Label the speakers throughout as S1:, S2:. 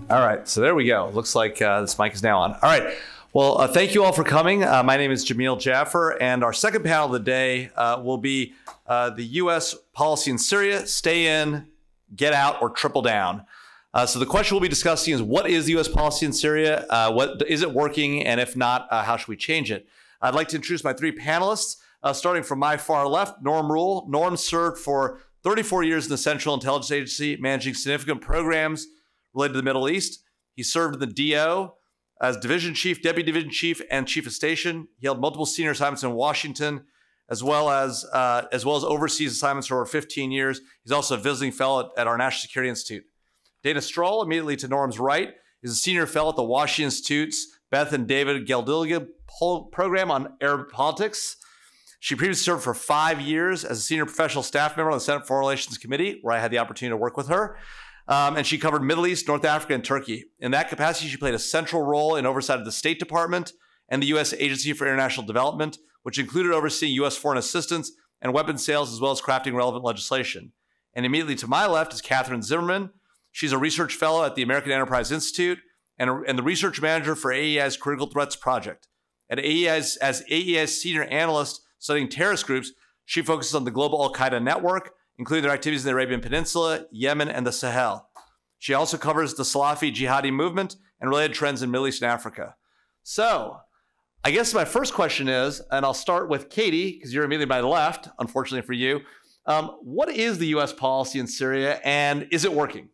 S1: All right, so there we go. Looks like this mic is now on. All right, well, thank you all for coming. My name is Jamil Jaffer, and our second panel of the day will be the U.S. policy in Syria, stay in, get out, or triple down. So the question we'll be discussing is, what is the U.S. policy in Syria? What is it working? And if not, how should we change it? I'd like to introduce my three panelists, starting from my far left, Norm Rule. Norm served for 34 years in the Central Intelligence Agency, managing significant programs related to the Middle East. He served in the DO as division chief, deputy division chief, and chief of station. He held multiple senior assignments in Washington, as well as overseas assignments for over 15 years. He's also a visiting fellow at our National Security Institute. Dana Stroll, immediately to Norm's right, is a senior fellow at the Washington Institute's Beth and David Geldilga program on Arab politics. She previously served for 5 years as a senior professional staff member on the Senate Foreign Relations Committee, where I had the opportunity to work with her. And she covered Middle East, North Africa, and Turkey. In that capacity, she played a central role in oversight of the State Department and the U.S. Agency for International Development, which included overseeing U.S. foreign assistance and weapons sales, as well as crafting relevant legislation. And immediately to my left is Catherine Zimmerman. She's a research fellow at the American Enterprise Institute and the research manager for AEI's Critical Threats Project. At AEI's, as AEI's senior analyst studying terrorist groups, she focuses on the global al-Qaeda network, including their activities in the Arabian Peninsula, Yemen, and the Sahel. She also covers the Salafi jihadi movement and related trends in Middle East and Africa. So I guess my first question is, and I'll start with Katie, because you're immediately by the left, unfortunately for you. What is the U.S. policy in Syria, and is it working?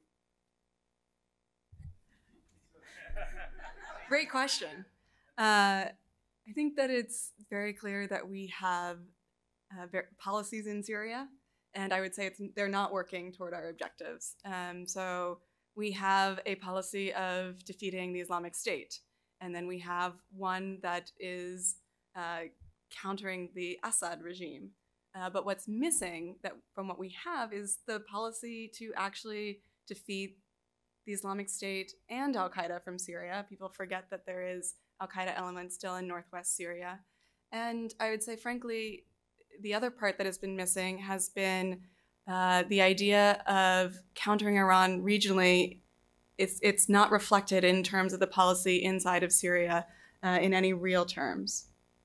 S2: Great question. I think that it's very clear that we have policies in Syria, and I would say they're not working toward our objectives. So we have a policy of defeating the Islamic State, and then we have one that is countering the Assad regime. But what's missing from what we have is the policy to actually defeat the Islamic State and al-Qaeda from Syria. People forget that there is al-Qaeda elements still in northwest Syria. And I would say, frankly, the other part that has been missing has been the idea of countering Iran regionally. It's not reflected in terms of the policy inside of Syria in any real terms.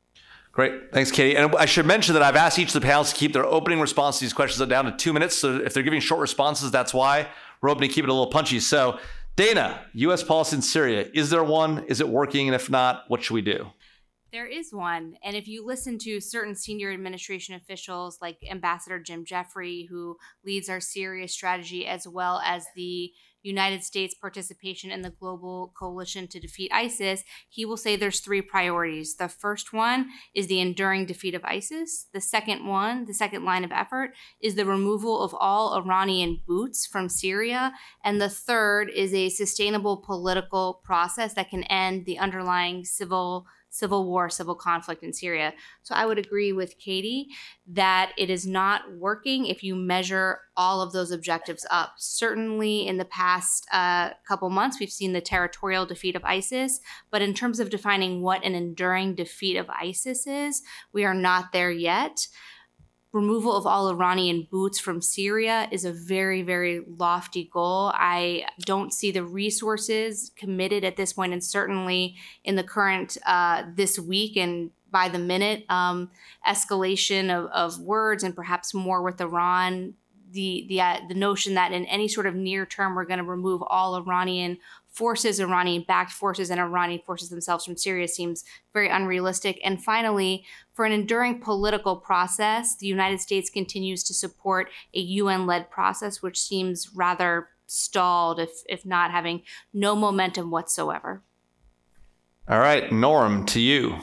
S1: Great. Thanks, Katie. And I should mention that I've asked each of the panelists to keep their opening response to these questions down to 2 minutes. So if they're giving short responses, that's why. We're hoping to keep it a little punchy. So Dana, U.S. policy in Syria, is there one? Is it working? And if not, what should we do?
S3: There is one. And if you listen to certain senior administration officials like Ambassador Jim Jeffrey, who leads our Syria strategy, as well as the United States participation in the global coalition to defeat ISIS, he will say there's 3 priorities. The first one is the enduring defeat of ISIS. The second line of effort, is the removal of all Iranian boots from Syria. And the third is a sustainable political process that can end the underlying civil war, civil conflict in Syria. So I would agree with Katie that it is not working if you measure all of those objectives up. Certainly in the past couple months, we've seen the territorial defeat of ISIS, but in terms of defining what an enduring defeat of ISIS is, we are not there yet. Removal of all Iranian boots from Syria is a very, very lofty goal. I don't see the resources committed at this point, and certainly in the current this week and by the minute escalation of words and perhaps more with Iran. The notion that in any sort of near term we're going to remove all Iranian forces, Iranian-backed forces, and Iranian forces themselves from Syria seems very unrealistic. And finally, for an enduring political process, the United States continues to support a UN-led process, which seems rather stalled, if not having no momentum whatsoever.
S1: All right, Norm, to you.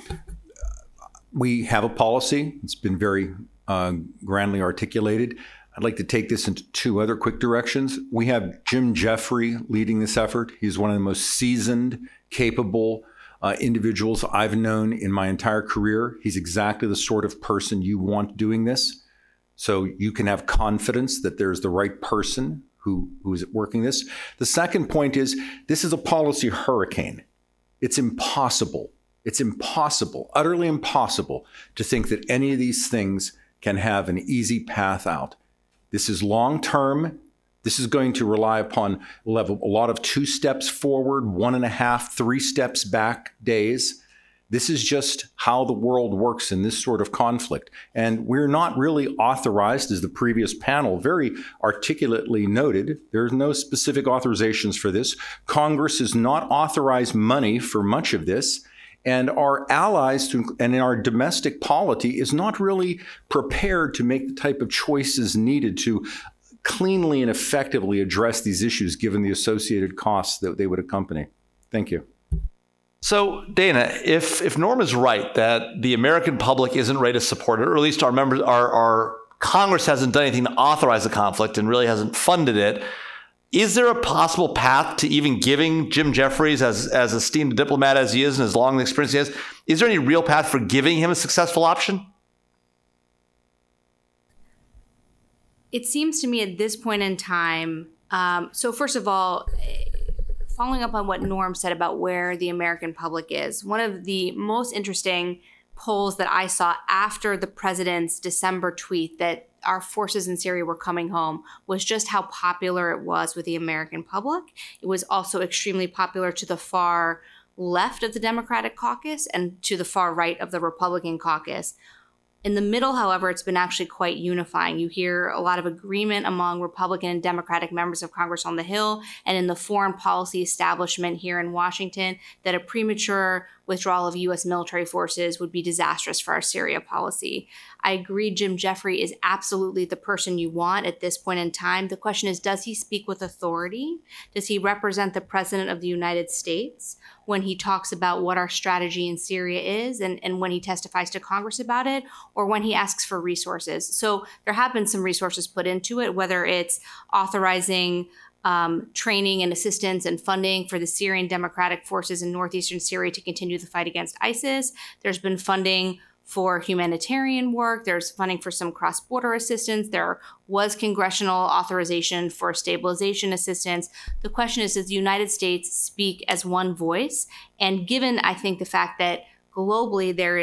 S4: We have a policy. It's been very grandly articulated. I'd like to take this into 2 other quick directions. We have Jim Jeffrey leading this effort. He's one of the most seasoned, capable individuals I've known in my entire career. He's exactly the sort of person you want doing this. So you can have confidence that there's the right person who is working this. The second point is, this is a policy hurricane. It's impossible, utterly impossible to think that any of these things can have an easy path out. This is long-term. This is going to rely upon, we'll have a lot of 2 steps forward, 1.5, 3 steps back days. This is just how the world works in this sort of conflict. And we're not really authorized, as the previous panel very articulately noted, there's no specific authorizations for this. Congress has not authorized money for much of this. And our allies and our domestic polity is not really prepared to make the type of choices needed to cleanly and effectively address these issues, given the associated costs that they would accompany. Thank you.
S1: So, Dana, if Norm is right that the American public isn't ready to support it, or at least our members, our Congress hasn't done anything to authorize the conflict and really hasn't funded it, is there a possible path to even giving Jim Jeffries, as esteemed a diplomat as he is and as long an experience he has, is there any real path for giving him a successful option?
S3: It seems to me at this point in time, so first of all, following up on what Norm said about where the American public is, one of the most interesting polls that I saw after the president's December tweet that our forces in Syria were coming home was just how popular it was with the American public. It was also extremely popular to the far left of the Democratic caucus and to the far right of the Republican caucus. In the middle, however, it's been actually quite unifying. You hear a lot of agreement among Republican and Democratic members of Congress on the Hill and in the foreign policy establishment here in Washington that a premature withdrawal of U.S. military forces would be disastrous for our Syria policy. I agree Jim Jeffrey is absolutely the person you want at this point in time. The question is, does he speak with authority? Does he represent the President of the United States when he talks about what our strategy in Syria is and when he testifies to Congress about it, or when he asks for resources? So there have been some resources put into it, whether it's authorizing training and assistance and funding for the Syrian Democratic Forces in northeastern Syria to continue the fight against ISIS. There's been funding for humanitarian work. There's funding for some cross-border assistance. There was congressional authorization for stabilization assistance. The question is, does the United States speak as one voice? And given, I think, the fact that globally there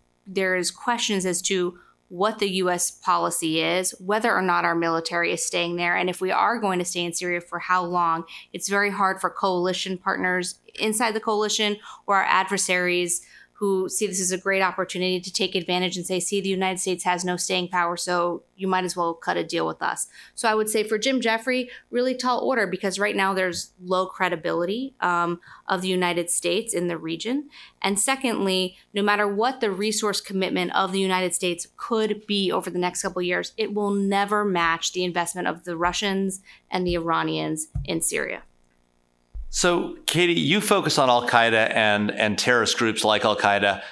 S3: is questions as to what the U.S. policy is, whether or not our military is staying there, and if we are going to stay in Syria, for how long. It's very hard for coalition partners inside the coalition or our adversaries who see this as a great opportunity to take advantage and say, see, the United States has no staying power, so you might as well cut a deal with us. So I would say for Jim Jeffrey, really tall order, because right now there's low credibility of the United States in the region. And secondly, no matter what the resource commitment of the United States could be over the next couple of years, it will never match the investment of the Russians and the Iranians in Syria.
S1: So, Katie, you focus on Al-Qaeda and terrorist groups like Al-Qaeda.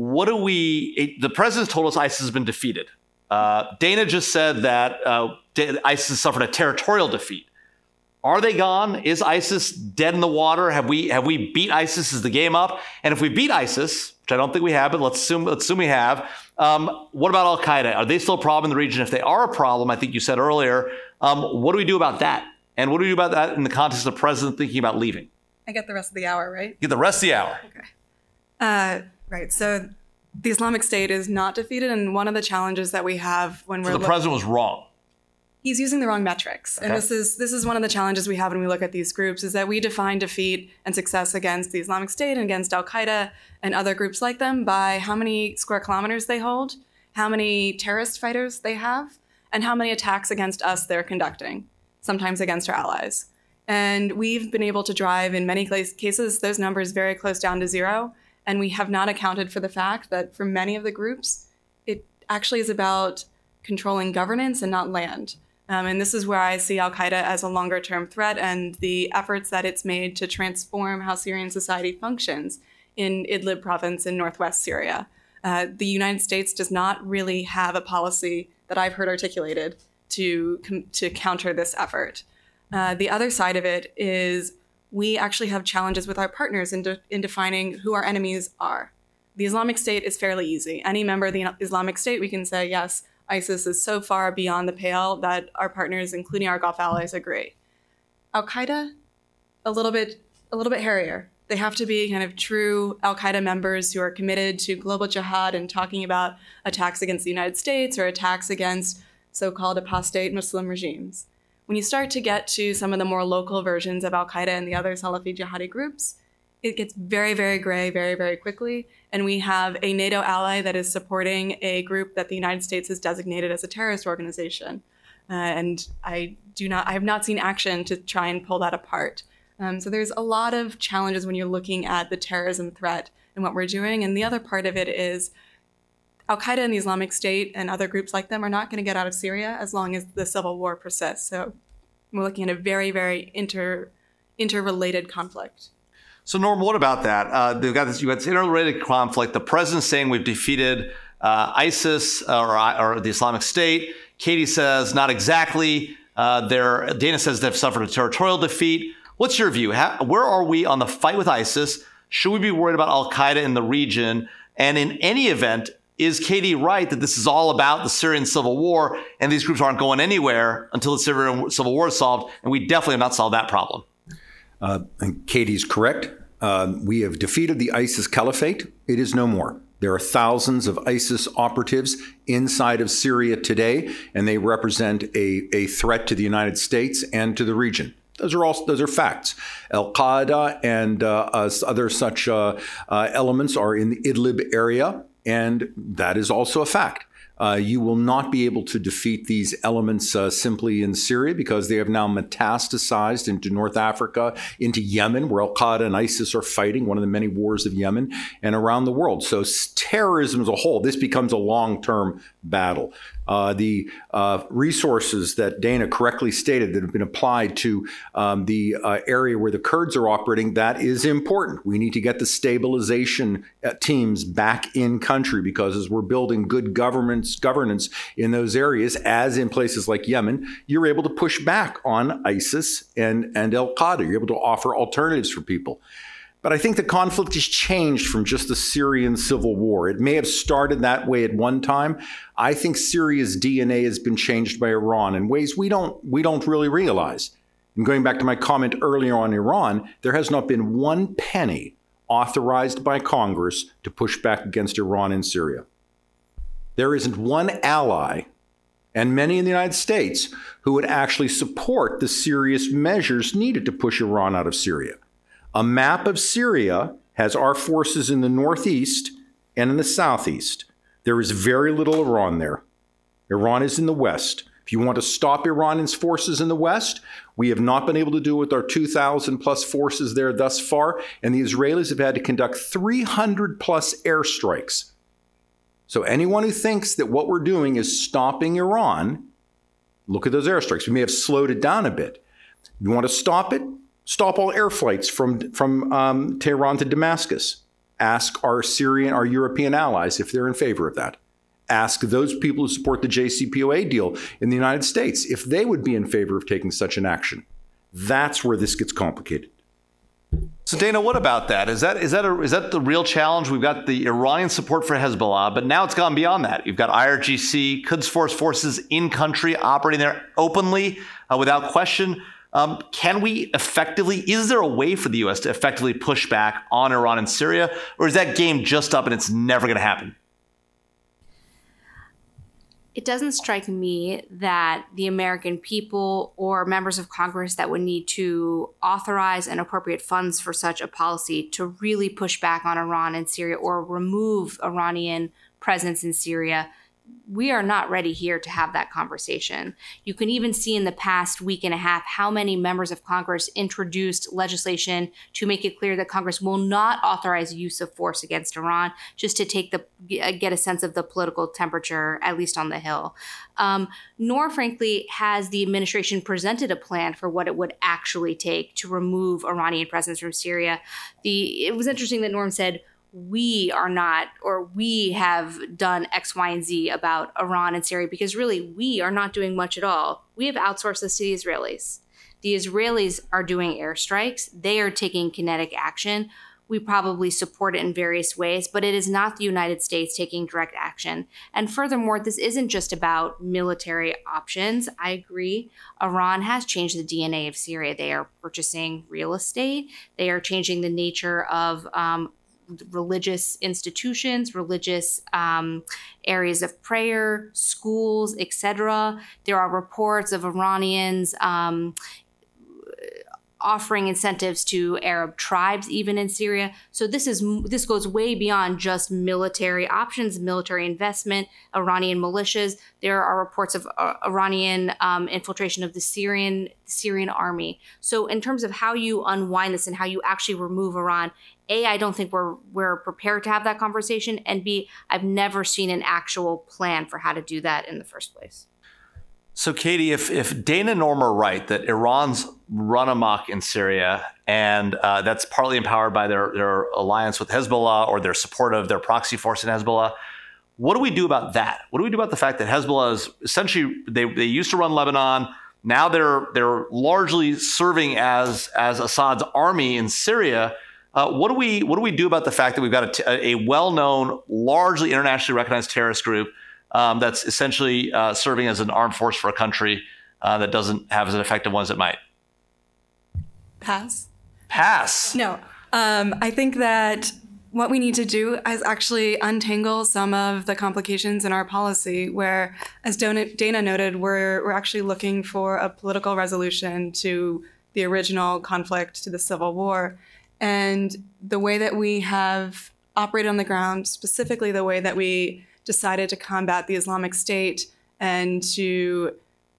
S1: The president told us ISIS has been defeated. Dana just said that ISIS suffered a territorial defeat. Are they gone? Is ISIS dead in the water? Have we beat ISIS? Is the game up? And if we beat ISIS, which I don't think we have, but let's assume we have, what about Al-Qaeda? Are they still a problem in the region? If they are a problem, I think you said earlier, what do we do about that? And what do we do about that in the context of the president thinking about leaving?
S2: I get the rest of the hour, right?
S1: Get the rest of the hour.
S2: Okay. Right. So the Islamic State is not defeated, and one of the challenges that we have when
S1: So the president was wrong.
S2: He's using the wrong metrics.
S1: Okay.
S2: And this is one of the challenges we have when we look at these groups, is that we define defeat and success against the Islamic State and against Al-Qaeda and other groups like them by how many square kilometers they hold, how many terrorist fighters they have, and how many attacks against us they're conducting, sometimes against our allies. And we've been able to drive, in many cases, those numbers very close down to zero. And we have not accounted for the fact that for many of the groups, it actually is about controlling governance and not land. And this is where I see Al-Qaeda as a longer-term threat, and the efforts that it's made to transform how Syrian society functions in Idlib province in northwest Syria. The United States does not really have a policy that I've heard articulated to counter this effort. The other side of it is we actually have challenges with our partners in defining who our enemies are. The Islamic State is fairly easy. Any member of the Islamic State, we can say, yes, ISIS is so far beyond the pale that our partners, including our Gulf allies, agree. Al-Qaeda, a little bit hairier. They have to be kind of true Al-Qaeda members who are committed to global jihad and talking about attacks against the United States or attacks against so-called apostate Muslim regimes. when you start to get to some of the more local versions of Al-Qaeda and the other Salafi jihadi groups, it gets very, very gray very, very quickly. And we have a NATO ally that is supporting a group that the United States has designated as a terrorist organization. And I have not seen action to try and pull that apart. So there's a lot of challenges when you're looking at the terrorism threat and what we're doing. And the other part of it is Al-Qaeda and the Islamic State and other groups like them are not going to get out of Syria as long as the civil war persists. So we're looking at a very, very interrelated conflict.
S1: So Norm, what about that? They've got this. You got this interrelated conflict. The president's saying we've defeated ISIS or the Islamic State. Katie says not exactly. Dana says they've suffered a territorial defeat. What's your view? Where are we on the fight with ISIS? Should we be worried about Al-Qaeda in the region? And in any event, is Katie right that this is all about the Syrian civil war and these groups aren't going anywhere until the Syrian civil war is solved? And we definitely have not solved that problem.
S4: Katie's correct. We have defeated the ISIS caliphate. It is no more. There are thousands of ISIS operatives inside of Syria today, and they represent a threat to the United States and to the region. Those are facts. Al-Qaeda and other such elements are in the Idlib area, and that is also a fact. You will not be able to defeat these elements simply in Syria because they have now metastasized into North Africa, into Yemen, where Al-Qaeda and ISIS are fighting, one of the many wars of Yemen, and around the world. So terrorism as a whole, this becomes a long-term battle. The resources that Dana correctly stated that have been applied to the area where the Kurds are operating, that is important. We need to get the stabilization teams back in country because as we're building good governance in those areas, as in places like Yemen, you're able to push back on ISIS and Al-Qaeda. You're able to offer alternatives for people. But I think the conflict has changed from just the Syrian civil war. It may have started that way at one time. I think Syria's DNA has been changed by Iran in ways we don't really realize. And going back to my comment earlier on Iran, there has not been one penny authorized by Congress to push back against Iran in Syria. There isn't one ally, and many in the United States, who would actually support the serious measures needed to push Iran out of Syria. A map of Syria has our forces in the northeast and in the southeast. There is very little Iran there. Iran is in the west. If you want to stop Iran's forces in the west, we have not been able to do it with our 2,000 plus forces there thus far, and the Israelis have had to conduct 300 plus airstrikes. So anyone who thinks that what we're doing is stopping Iran, look at those airstrikes. We may have slowed it down a bit. You want to stop it? Stop all air flights from Tehran to Damascus. Ask our European allies if they're in favor of that. Ask those people who support the JCPOA deal in the United States if they would be in favor of taking such an action. That's where this gets complicated.
S1: So Dana, what about that? Is that the real challenge? We've got the Iranian support for Hezbollah, but now it's gone beyond that. You've got IRGC, Quds forces in country operating there openly without question. Can we effectively, is there a way for the U.S. to effectively push back on Iran and Syria, or is that game just up and it's never going to happen?
S3: It doesn't strike me that the American people or members of Congress that would need to authorize and appropriate funds for such a policy to really push back on Iran and Syria or remove Iranian presence in Syria. We are not ready here to have that conversation. You can even see in the past week and a half how many members of Congress introduced legislation to make it clear that Congress will not authorize use of force against Iran, just to get a sense of the political temperature, at least on the Hill. Nor, frankly, has the administration presented a plan for what it would actually take to remove Iranian presence from Syria. It was interesting that Norm said, we are not, or we have done X, Y, and Z about Iran and Syria, because really we are not doing much at all. We have outsourced this to the Israelis. The Israelis are doing airstrikes. They are taking kinetic action. We probably support it in various ways, but it is not the United States taking direct action. And furthermore, this isn't just about military options. I agree. Iran has changed the DNA of Syria. They are purchasing real estate. They are changing the nature of religious institutions, religious areas of prayer, schools, etc. There are reports of Iranians offering incentives to Arab tribes, even in Syria. So this goes way beyond just military options, military investment, Iranian militias. There are reports of Iranian infiltration of the Syrian army. So in terms of how you unwind this and how you actually remove Iran, A, I don't think we're prepared to have that conversation, and B, I've never seen an actual plan for how to do that in the first place.
S1: So, Katie, if Dana and Norm are right that Iran's run amok in Syria, and that's partly empowered by their alliance with Hezbollah or their support of their proxy force in Hezbollah, what do we do about that? What do we do about the fact that Hezbollah is essentially, they used to run Lebanon, now they're largely serving as Assad's army in Syria? What do we do about the fact that we've got a well-known, largely internationally recognized terrorist group that's essentially serving as an armed force for a country that doesn't have as effective ones it might? Pass.
S2: No. I think that what we need to do is actually untangle some of the complications in our policy where, as Dana noted, we're actually looking for a political resolution to the original conflict, to the civil war. And the way that we have operated on the ground, specifically the way that we decided to combat the Islamic State and to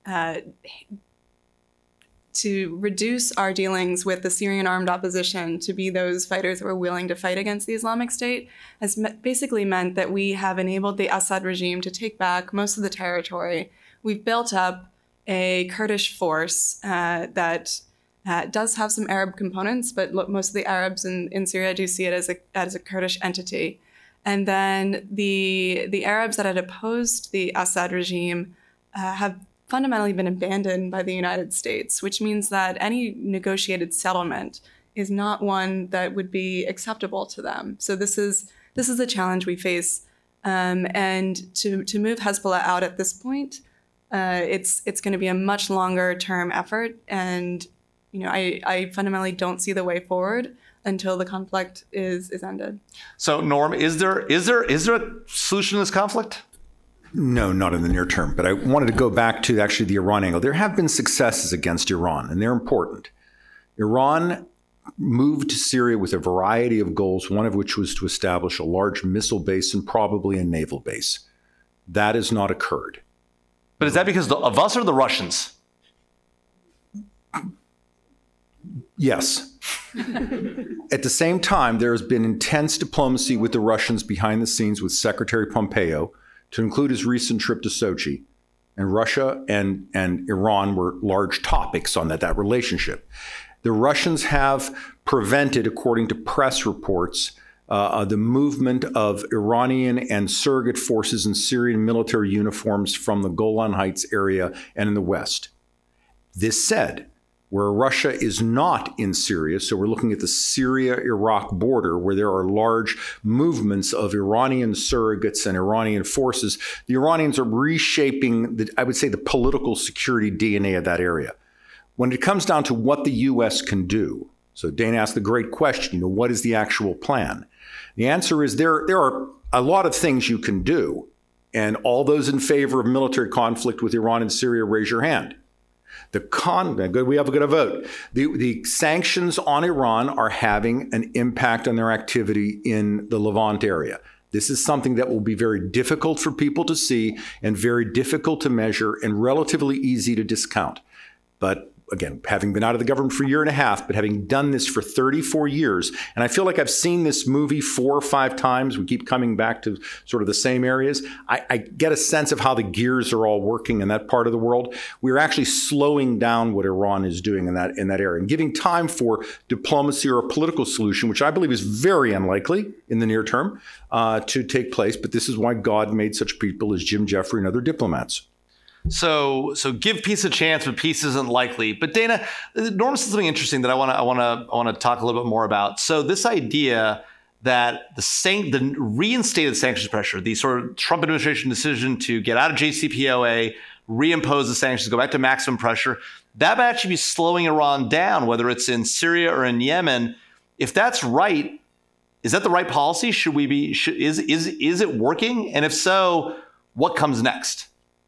S2: reduce our dealings with the Syrian armed opposition to be those fighters who are willing to fight against the Islamic State has basically meant that we have enabled the Assad regime to take back most of the territory. We've built up a Kurdish force that does have some Arab components, but most of the Arabs in Syria do see it as a Kurdish entity. And then the Arabs that had opposed the Assad regime have fundamentally been abandoned by the United States, which means that any negotiated settlement is not one that would be acceptable to them. So this is the challenge we face. And to move Hezbollah out at this point, it's going to be a much longer term effort. And I fundamentally don't see the way forward until the conflict is ended.
S1: So, Norm, is there a solution to this conflict?
S4: No, not in the near term. But I wanted to go back to actually the Iran angle. There have been successes against Iran, and they're important. Iran moved to Syria with a variety of goals, one of which was to establish a large missile base and probably a naval base. That has not occurred.
S1: But is that because of us or the Russians?
S4: Yes. At the same time, there has been intense diplomacy with the Russians behind the scenes with Secretary Pompeo, to include his recent trip to Sochi. And Russia and Iran were large topics on that relationship. The Russians have prevented, according to press reports, the movement of Iranian and surrogate forces in Syrian military uniforms from the Golan Heights area and in the west. This said, where Russia is not in Syria, so we're looking at the Syria-Iraq border where there are large movements of Iranian surrogates and Iranian forces, the Iranians are reshaping, the political security DNA of that area. When it comes down to what the U.S. can do, so Dana asked the great question, what is the actual plan? The answer is there are a lot of things you can do, and all those in favor of military conflict with Iran and Syria, raise your hand. We have a vote. The sanctions on Iran are having an impact on their activity in the Levant area. This is something that will be very difficult for people to see and very difficult to measure and relatively easy to discount. But again, having been out of the government for a year and a half, but having done this for 34 years, and I feel like I've seen this movie 4 or 5 times. We keep coming back to sort of the same areas. I get a sense of how the gears are all working in that part of the world. We're actually slowing down what Iran is doing in that area and giving time for diplomacy or a political solution, which I believe is very unlikely in the near term to take place. But this is why God made such people as Jim Jeffrey and other diplomats.
S1: So give peace a chance, but peace isn't likely. But Dana, Norm said something interesting that I want to talk a little bit more about. So this idea that the reinstated sanctions pressure, the sort of Trump administration decision to get out of JCPOA, reimpose the sanctions, go back to maximum pressure, that might actually be slowing Iran down, whether it's in Syria or in Yemen. If that's right, Is that the right policy? Should we be? Is it working? And if so, what comes next?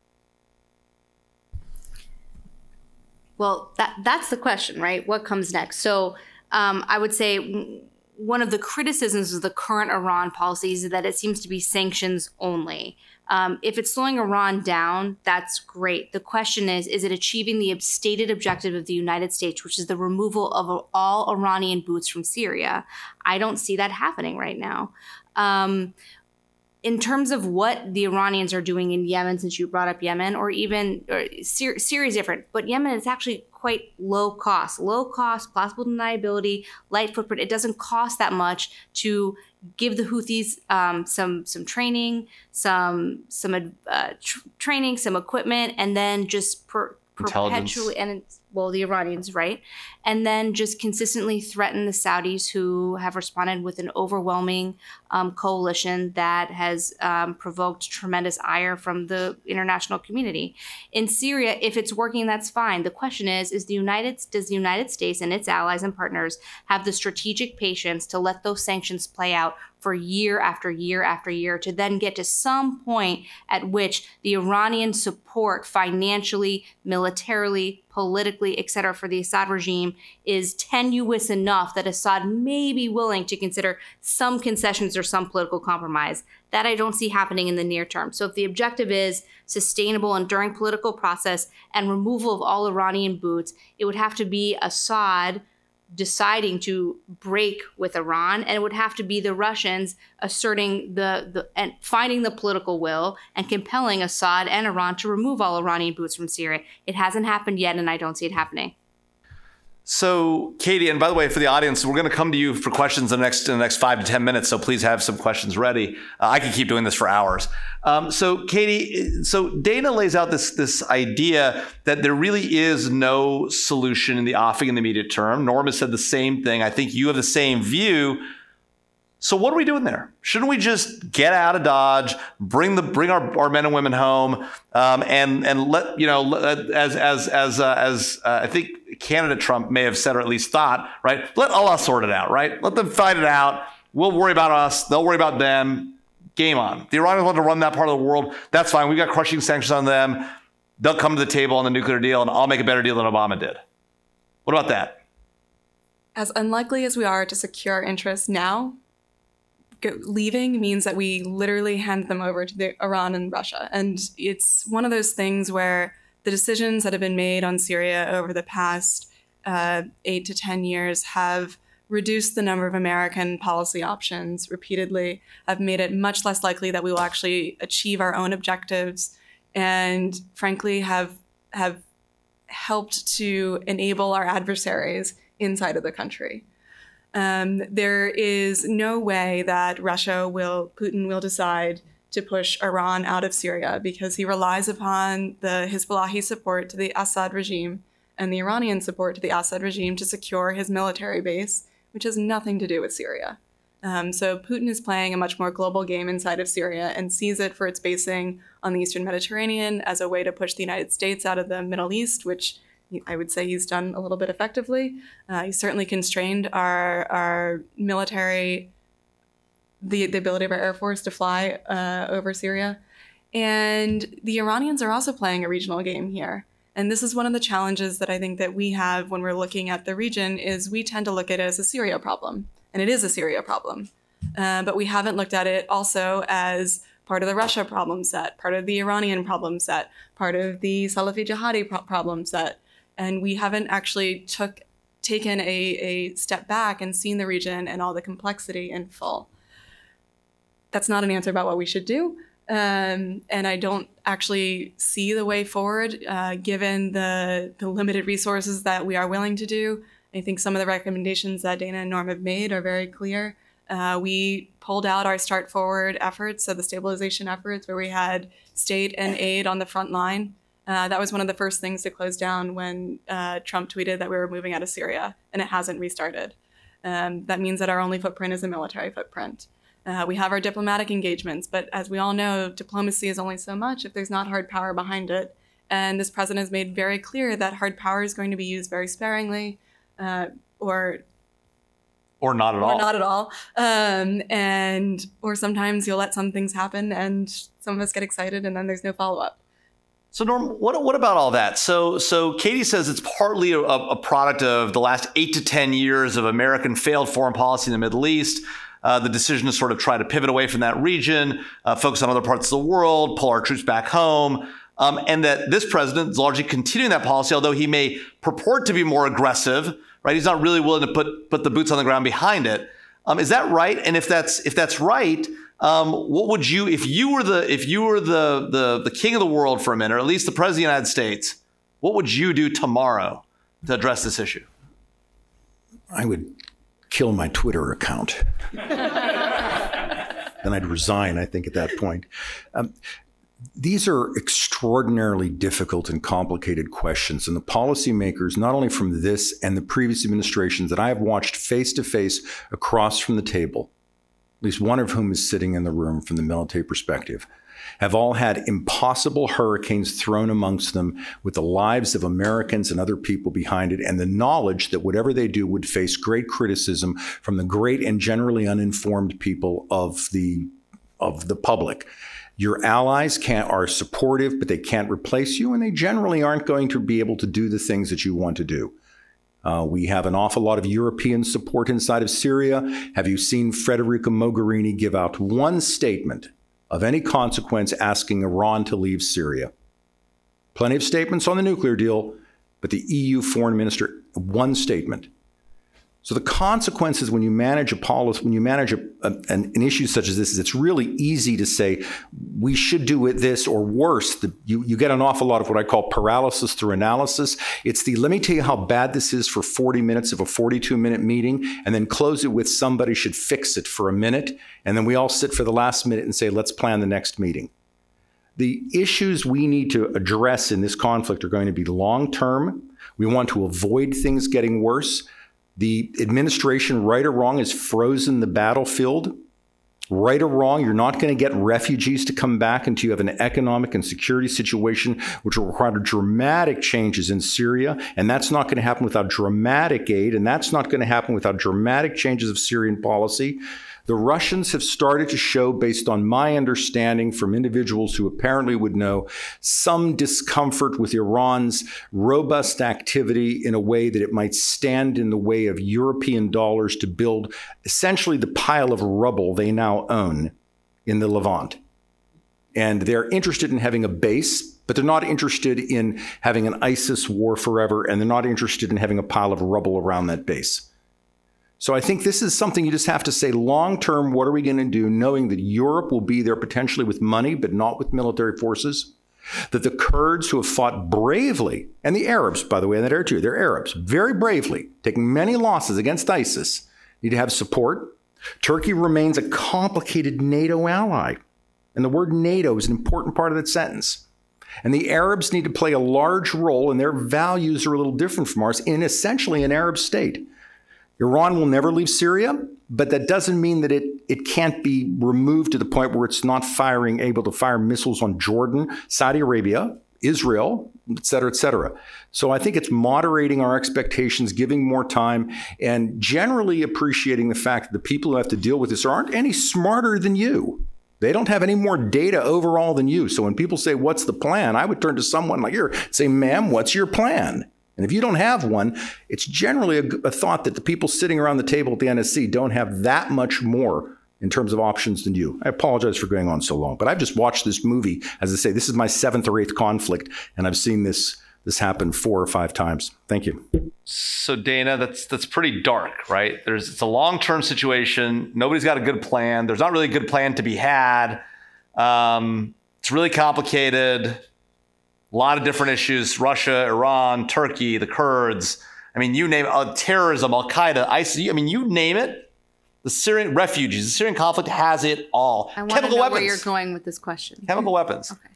S3: Well, that's the question, right? What comes next? So I would say one of the criticisms of the current Iran policies is that it seems to be sanctions only. If it's slowing Iran down, that's great. The question is it achieving the stated objective of the United States, which is the removal of all Iranian boots from Syria? I don't see that happening right now. In terms of what the Iranians are doing in Yemen, since you brought up Yemen, Syria is different, but Yemen is actually quite low cost, plausible deniability, light footprint. It doesn't cost that much to give the Houthis some training, some equipment, and then just perpetually, the Iranians, right? And then just consistently threaten the Saudis, who have responded with an overwhelming coalition that has provoked tremendous ire from the international community. In Syria, if it's working, that's fine. The question is does the United States and its allies and partners have the strategic patience to let those sanctions play out for year after year after year, to then get to some point at which the Iranian support financially, militarily, politically, etc., for the Assad regime is tenuous enough that Assad may be willing to consider some concessions or some political compromise. That I don't see happening in the near term. So if the objective is sustainable, enduring political process and removal of all Iranian boots, it would have to be Assad deciding to break with Iran, and it would have to be the Russians asserting and finding the political will and compelling Assad and Iran to remove all Iranian boots from Syria. It hasn't happened yet, and I don't see it happening.
S1: So, Katie, and by the way, for the audience, we're going to come to you for questions in the next 5 to 10 minutes. So please have some questions ready. I can keep doing this for hours. So, Katie, Dana lays out this idea that there really is no solution in the offing in the immediate term. Norm has said the same thing. I think you have the same view. So what are we doing there? Shouldn't we just get out of Dodge, bring our men and women home, and let as I think candidate Trump may have said, or at least thought, right? Let Allah sort it out, right? Let them fight it out. We'll worry about us. They'll worry about them. Game on. The Iranians want to run that part of the world. That's fine. We got crushing sanctions on them. They'll come to the table on the nuclear deal, and I'll make a better deal than Obama did. What about that?
S2: As unlikely as we are to secure our interests now, leaving means that we literally hand them over to Iran and Russia. And it's one of those things where the decisions that have been made on Syria over the past 8 to 10 years have reduced the number of American policy options repeatedly, have made it much less likely that we will actually achieve our own objectives, and frankly have helped to enable our adversaries inside of the country. There is no way that Putin will decide to push Iran out of Syria, because he relies upon the Hezbollahi support to the Assad regime and the Iranian support to the Assad regime to secure his military base, which has nothing to do with Syria. So Putin is playing a much more global game inside of Syria and sees it for its basing on the Eastern Mediterranean as a way to push the United States out of the Middle East, which I would say he's done a little bit effectively. He's certainly constrained our military, the ability of our Air Force to fly over Syria. And the Iranians are also playing a regional game here. And this is one of the challenges that I think that we have when we're looking at the region, is we tend to look at it as a Syria problem. And it is a Syria problem. But we haven't looked at it also as part of the Russia problem set, part of the Iranian problem set, part of the Salafi Jihadi problem set. And we haven't actually taken a step back and seen the region and all the complexity in full. That's not an answer about what we should do. And I don't actually see the way forward, given the limited resources that we are willing to do. I think some of the recommendations that Dana and Norm have made are very clear. We pulled out our Start Forward efforts, so the stabilization efforts, where we had state and aid on the front line. That was one of the first things to close down when Trump tweeted that we were moving out of Syria, and it hasn't restarted. That means that our only footprint is a military footprint. We have our diplomatic engagements, but as we all know, diplomacy is only so much if there's not hard power behind it. And this president has made very clear that hard power is going to be used very sparingly, or
S1: Or not at all.
S2: Or not at all. Or sometimes you'll let some things happen and some of us get excited and then there's no follow-up.
S1: So Norm, what about all that? So Katie says it's partly a product of the last 8 to 10 years of American failed foreign policy in the Middle East. The decision to sort of try to pivot away from that region, focus on other parts of the world, pull our troops back home, and that this president is largely continuing that policy, although he may purport to be more aggressive, right? He's not really willing to put the boots on the ground behind it. Is that right? And if that's right, what would you, if you were the king of the world for a minute, or at least the president of the United States, what would you do tomorrow to address this issue?
S4: I would kill my Twitter account. Then I'd resign, I think, at that point. These are extraordinarily difficult and complicated questions, and the policymakers, not only from this and the previous administrations that I have watched face to face across from the table, at least one of whom is sitting in the room from the military perspective, have all had impossible hurricanes thrown amongst them with the lives of Americans and other people behind it, and the knowledge that whatever they do would face great criticism from the great and generally uninformed people of the public. Your allies are supportive, but they can't replace you, and they generally aren't going to be able to do the things that you want to do. We have an awful lot of European support inside of Syria. Have you seen Federica Mogherini give out one statement of any consequence asking Iran to leave Syria? Plenty of statements on the nuclear deal, but the EU foreign minister, one statement. So the consequences when you manage a policy, when you manage an issue such as this, is it's really easy to say, we should do it this or worse. You get an awful lot of what I call paralysis through analysis. It's let me tell you how bad this is for 40 minutes of a 42-minute meeting, and then close it with somebody should fix it for a minute. And then we all sit for the last minute and say, let's plan the next meeting. The issues we need to address in this conflict are going to be long-term. We want to avoid things getting worse. The administration, right or wrong, has frozen the battlefield. Right or wrong, you're not going to get refugees to come back until you have an economic and security situation which will require dramatic changes in Syria. And that's not going to happen without dramatic aid. And that's not going to happen without dramatic changes of Syrian policy. The Russians have started to show, based on my understanding from individuals who apparently would know, some discomfort with Iran's robust activity in a way that it might stand in the way of European dollars to build essentially the pile of rubble they now own in the Levant. And they're interested in having a base, but they're not interested in having an ISIS war forever, and they're not interested in having a pile of rubble around that base. So I think this is something you just have to say long-term, what are we going to do, knowing that Europe will be there potentially with money, but not with military forces, that the Kurds who have fought bravely, and the Arabs, by the way, in that area too, they're Arabs, very bravely, taking many losses against ISIS, need to have support. Turkey remains a complicated NATO ally, and the word NATO is an important part of that sentence. And the Arabs need to play a large role, and their values are a little different from ours, in essentially an Arab state. Iran will never leave Syria, but that doesn't mean that it can't be removed to the point where it's not able to fire missiles on Jordan, Saudi Arabia, Israel, et cetera, et cetera. So I think it's moderating our expectations, giving more time, and generally appreciating the fact that the people who have to deal with this aren't any smarter than you. They don't have any more data overall than you. So when people say, what's the plan? I would turn to someone like you and say, ma'am, what's your plan? And if you don't have one, it's generally a thought that the people sitting around the table at the NSC don't have that much more in terms of options than you. I apologize for going on so long, but I've just watched this movie. As I say, this is my 7th or 8th conflict, and I've seen this happen 4 or 5 times. Thank you.
S1: So Dana, that's pretty dark, right? It's a long-term situation. Nobody's got a good plan. There's not really a good plan to be had. It's really complicated. A lot of different issues: Russia, Iran, Turkey, the Kurds. I mean, you name it, terrorism, Al-Qaeda, ISIS. I mean, you name it. The Syrian refugees, the Syrian conflict has it all.
S3: I want to know where you're going with this question.
S1: Chemical weapons.
S3: Okay.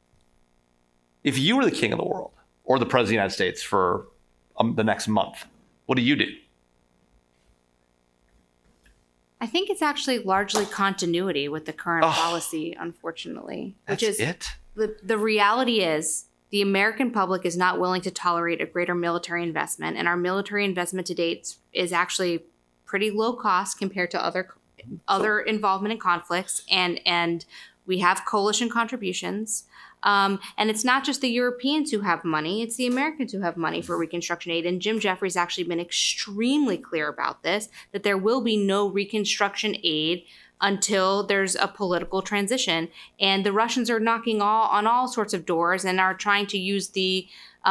S1: If you were the king of the world or the president of the United States for the next month, what do you do?
S3: I think it's actually largely continuity with the current policy, unfortunately.
S1: That's
S3: which is
S1: it?
S3: The reality is the American public is not willing to tolerate a greater military investment, and our military investment to date is actually pretty low cost compared to other involvement in conflicts, and we have coalition contributions. And it's not just the Europeans who have money, it's the Americans who have money for reconstruction aid. And Jim Jeffrey's actually been extremely clear about this, that there will be no reconstruction aid until there's a political transition. And the Russians are knocking on all sorts of doors and are trying to use the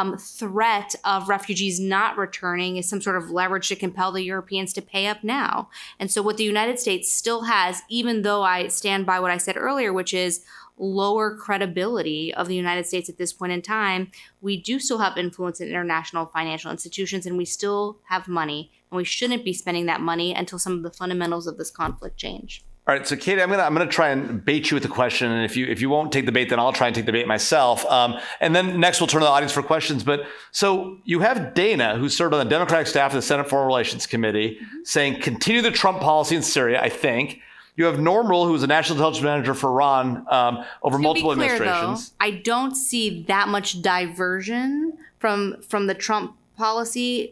S3: threat of refugees not returning as some sort of leverage to compel the Europeans to pay up now. And so what the United States still has, even though I stand by what I said earlier, which is lower credibility of the United States at this point in time, we do still have influence in international financial institutions, and we still have money, and we shouldn't be spending that money until some of the fundamentals of this conflict change.
S1: All right, so Katie, I'm gonna try and bait you with the question, and if you won't take the bait, then I'll try and take the bait myself. And then next we'll turn to the audience for questions. But so you have Dana, who served on the Democratic staff of the Senate Foreign Relations Committee, saying continue the Trump policy in Syria. I think you have Norm Rule, who was a national intelligence manager for Iran over multiple administrations.
S3: Though, I don't see that much diversion from the Trump policy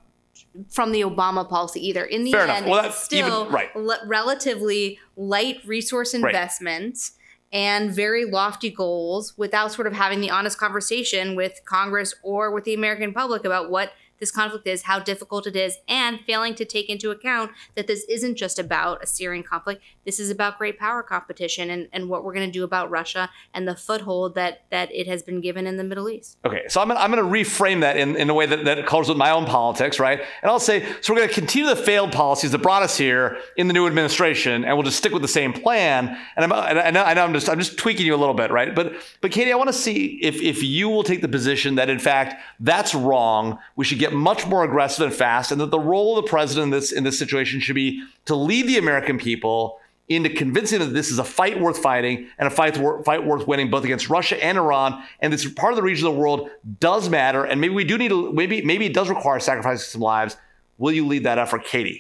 S3: from the Obama policy either. In the
S1: Fair
S3: end,
S1: enough. Well,
S3: it's still relatively light resource investments and very lofty goals without sort of having the honest conversation with Congress or with the American public about what this conflict is, how difficult it is, and failing to take into account that this isn't just about a Syrian conflict. This is about great power competition and what we're going to do about Russia and the foothold that it has been given in the Middle East. Okay,
S1: so I'm going to reframe that in a way that colors with my own politics, right? And I'll say, so we're going to continue the failed policies that brought us here in the new administration, and we'll just stick with the same plan. And I'm just tweaking you a little bit, right? But Katie, I want to see if you will take the position that in fact that's wrong. We should get much more aggressive and fast, and that the role of the president in this situation should be to lead the American people into convincing that this is a fight worth fighting and a fight worth winning, both against Russia and Iran. And this part of the region of the world does matter, and maybe we do need to, maybe it does require sacrificing some lives. Will you lead that effort, Katie?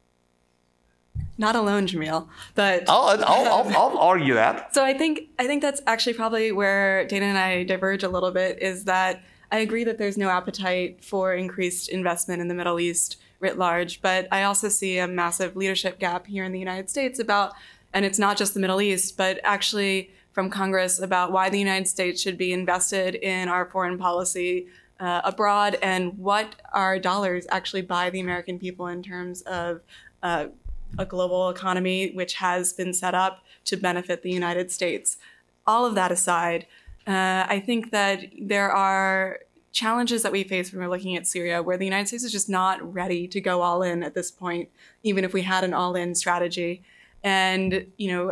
S2: Not alone, Jamil, but
S1: I'll argue that.
S2: So I think that's actually probably where Dana and I diverge a little bit, is that I agree that there's no appetite for increased investment in the Middle East writ large, but I also see a massive leadership gap here in the United States about, and it's not just the Middle East, but actually from Congress, about why the United States should be invested in our foreign policy abroad and what our dollars actually buy the American people in terms of a global economy which has been set up to benefit the United States. All of that aside, I think that there are challenges that we face when we're looking at Syria where the United States is just not ready to go all in at this point, even if we had an all-in strategy. And,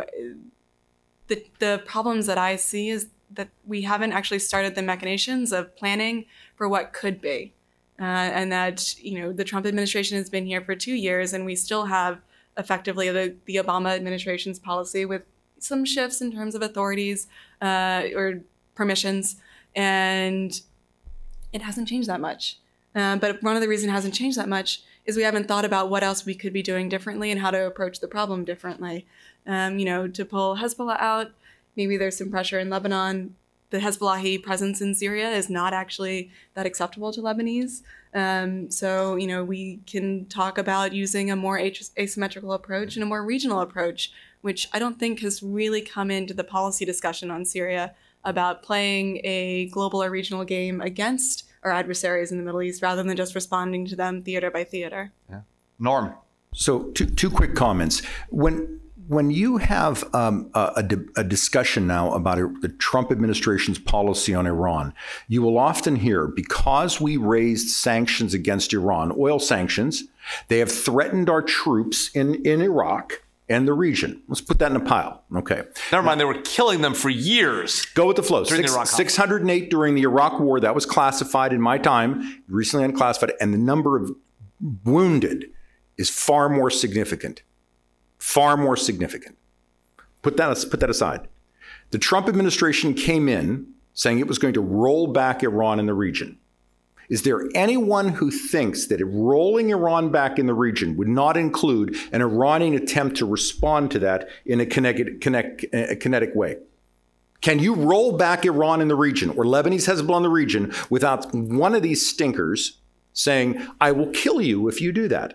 S2: the problems that I see is that we haven't actually started the machinations of planning for what could be. And that, the Trump administration has been here for 2 years, and we still have effectively the Obama administration's policy with some shifts in terms of authorities or permissions, and it hasn't changed that much. But one of the reasons it hasn't changed that much is we haven't thought about what else we could be doing differently and how to approach the problem differently. To pull Hezbollah out, maybe there's some pressure in Lebanon. The Hezbollah presence in Syria is not actually that acceptable to Lebanese. So we can talk about using a more asymmetrical approach and a more regional approach, which I don't think has really come into the policy discussion on Syria, about playing a global or regional game against our adversaries in the Middle East rather than just responding to them theater by theater.
S1: Yeah. Norm.
S4: So two quick comments. When you have a discussion now about the Trump administration's policy on Iran, you will often hear, because we raised sanctions against Iran, oil sanctions, they have threatened our troops in Iraq and the region. Let's put that in a pile. Okay.
S1: Never mind, they were killing them for years.
S4: Go with the flow.
S1: During the Iraq
S4: 608 during the Iraq War. That was classified in my time, recently unclassified, and the number of wounded is far more significant. Far more significant. Put that aside. The Trump administration came in saying it was going to roll back Iran in the region. Is there anyone who thinks that rolling Iran back in the region would not include an Iranian attempt to respond to that in a kinetic way? Can you roll back Iran in the region or Lebanese Hezbollah in the region without one of these stinkers saying, I will kill you if you do that?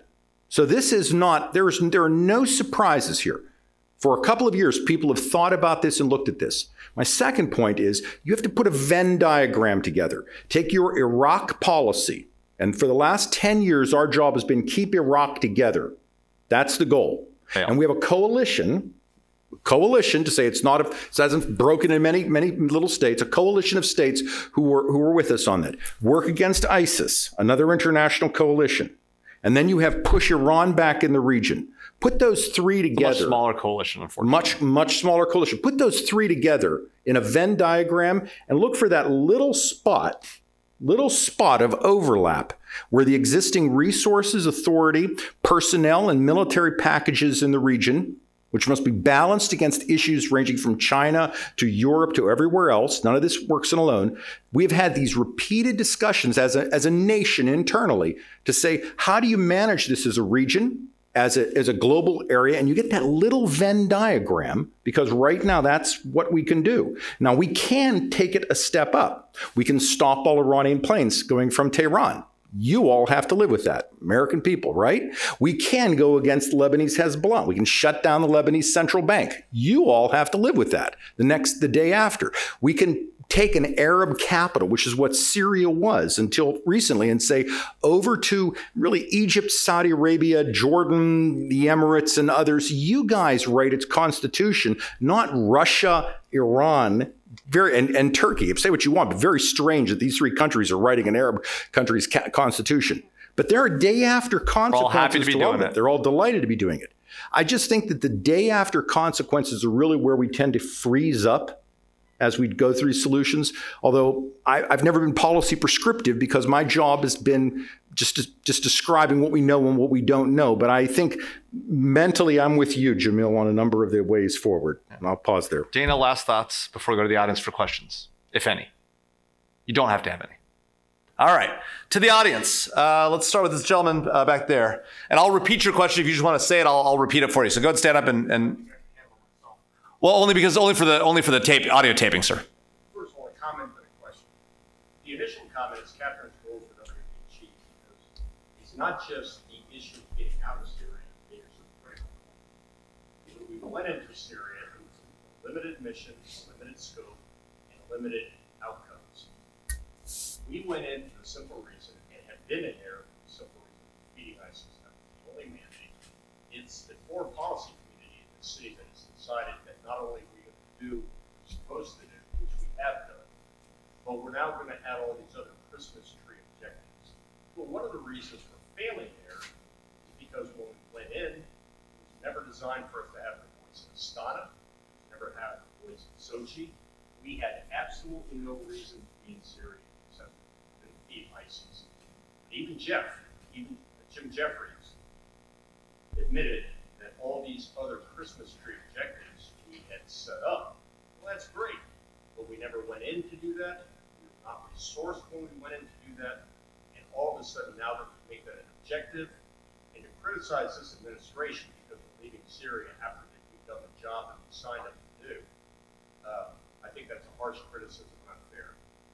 S4: So this is not, there are no surprises here. For a couple of years, people have thought about this and looked at this. My second point is you have to put a Venn diagram together. Take your Iraq policy. And for the last 10 years, our job has been keep Iraq together. That's the goal.
S1: Yeah.
S4: And we have a coalition to say it hasn't broken in many little states, a coalition of states who were with us on that. Work against ISIS, another international coalition. And then you have push Iran back in the region. Put those three together.
S1: Much smaller coalition, unfortunately.
S4: Much smaller coalition. Put those three together in a Venn diagram and look for that little spot of overlap where the existing resources, authority, personnel, and military packages in the region, which must be balanced against issues ranging from China to Europe to everywhere else. None of this works alone. We've had these repeated discussions as a nation internally to say, how do you manage this as a region, as a global area? And you get that little Venn diagram, because right now that's what we can do. Now, we can take it a step up. We can stop all Iranian planes going from Tehran. You all have to live with that, American people, right? We can go against Lebanese Hezbollah. We can shut down the Lebanese central bank. You all have to live with that the day after. We can take an Arab capital, which is what Syria was until recently, and say over to really Egypt, Saudi Arabia, Jordan, the Emirates, and others. You guys write its constitution, not Russia, Iran, and Turkey. Say what you want, but very strange that these three countries are writing an Arab country's constitution. But there are day after consequences.
S1: We're all happy to be doing it.
S4: They're all delighted to be doing it. I just think that the day after consequences are really where we tend to freeze up as we go through solutions. Although I've never been policy prescriptive because my job has been just describing what we know and what we don't know. But I think mentally I'm with you, Jamil, on a number of the ways forward. And I'll pause there.
S1: Dana, last thoughts before we go to the audience for questions, if any. You don't have to have any. All right. To the audience, let's start with this gentleman back there. And I'll repeat your question. If you just want to say it, I'll repeat it for you. So go ahead and stand up and well, only for the tape, audio taping, sir.
S5: First of all, a comment and a question. The initial comment is Catherine's goals are not going to be achieved because it's not just the issue of getting out of Syria. It's critical. When we went into Syria, it was limited missions, limited scope, and limited outcomes. We went in for the simple reason, and have been in there for the simple reason, defeating ISIS. That was the only mandate. It's the foreign policy community in the city that has decided that not only are we going to do what we're supposed to do, which we have done, but we're now going to add all these other Christmas tree objectives. Well, one of the reasons for failing there is because when we went in, it was never designed for us to have the voice of Astana, never had the voice of Sochi. We had absolutely no reason to be in Syria except to defeat ISIS. Even Jim Jeffries admitted that all these other Christmas tree objectives we had set up, well, that's great, but we never went in to do that. We were not resourced when we went in to do that. And all of a sudden, now that we make that an objective, and to criticize this administration because we're leaving Syria after we've done the job that we signed up to do, I think that's a harsh criticism, not fair.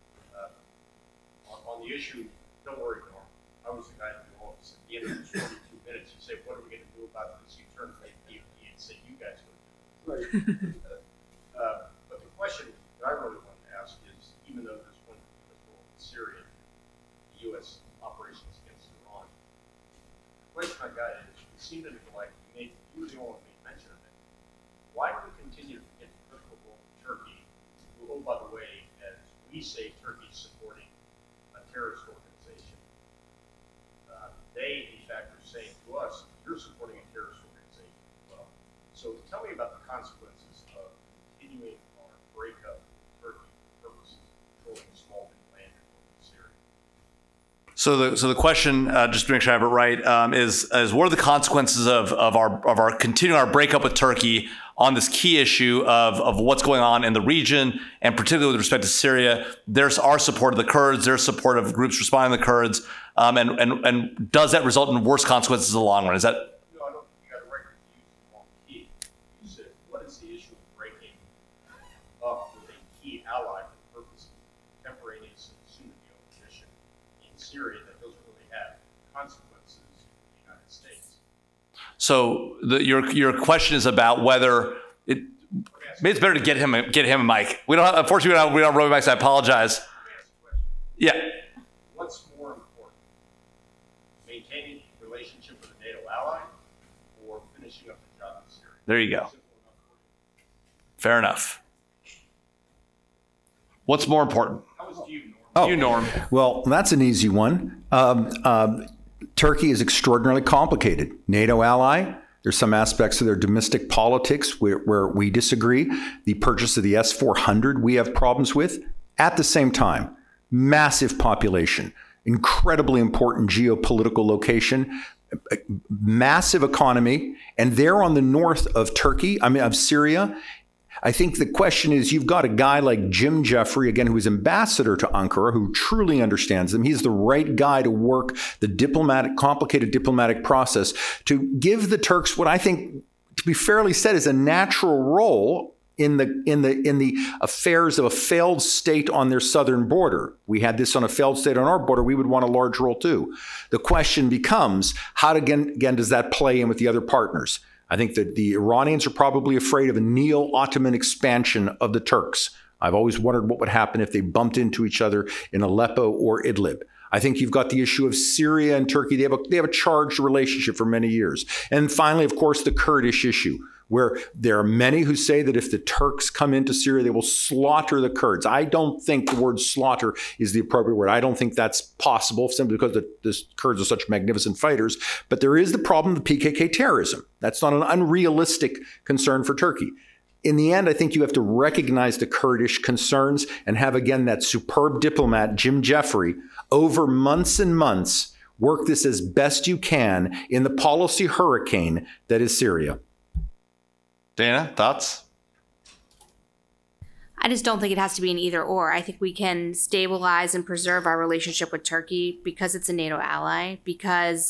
S5: On the issue, don't worry, Norm. I was the guy in the office. At the end of the 22 minutes, you say, what are we going to do about this? You turn to the DOD and say, you guys go do it. Right. But the question that I really want to ask is, even though there's one U.S. role in Syria, the U.S. operations against Iran, the question I got is, it seemed to me like you were the only one who made mention of it. Why do we continue to get the critical role of Turkey, who, oh, by the way, as we say, Turkey's supporting a terrorist organization? They, in fact, are saying to us, you're supporting a terrorist organization as well. So tell me about the consequences of continuing our breakup of Turkey for purposes of controlling a small bit of land in Syria.
S1: So the question, just to make sure I have it right, is what are the consequences of our continuing our breakup with Turkey on this key issue of what's going on in the region, and particularly with respect to Syria? There's our support of the Kurds, their support of groups responding to the Kurds, and does that result in worse consequences in the long run? Is that?
S5: No, I don't think you got it right because you used the wrong key. You said, what is the issue of breaking up with a key ally for the purpose of contemporaneous and soon to be mission in Syria that doesn't really have consequences for the United States?
S1: So your question is about whether maybe it's better to get him a mic. We don't. Unfortunately, we don't have roving mics. I apologize. Yeah.
S5: What's more important, maintaining a relationship with a NATO ally or finishing up the job in Syria?
S1: There you go. Fair enough. What's more important?
S5: How is you, Norm?
S4: Oh,
S1: You, Norm.
S4: Well, that's an easy one. Turkey is extraordinarily complicated. NATO ally. There's some aspects of their domestic politics where we disagree. The purchase of the S-400 we have problems with. At the same time, massive population, incredibly important geopolitical location, massive economy, and they're on the north of Turkey, of Syria. I think the question is, you've got a guy like Jim Jeffrey, again, who is ambassador to Ankara, who truly understands them. He's the right guy to work the complicated diplomatic process to give the Turks what I think, to be fairly said, is a natural role in the affairs of a failed state on their southern border. We had this on a failed state on our border. We would want a large role too. The question becomes, how again does that play in with the other partners? I think that the Iranians are probably afraid of a neo-Ottoman expansion of the Turks. I've always wondered what would happen if they bumped into each other in Aleppo or Idlib. I think you've got the issue of Syria and Turkey. They have a charged relationship for many years. And finally, of course, the Kurdish issue, where there are many who say that if the Turks come into Syria, they will slaughter the Kurds. I don't think the word slaughter is the appropriate word. I don't think that's possible simply because the Kurds are such magnificent fighters. But there is the problem of PKK terrorism. That's not an unrealistic concern for Turkey. In the end, I think you have to recognize the Kurdish concerns and have, again, that superb diplomat, Jim Jeffrey, over months and months, work this as best you can in the policy hurricane that is Syria.
S1: Dana, thoughts?
S3: I just don't think it has to be an either or. I think we can stabilize and preserve our relationship with Turkey because it's a NATO ally, because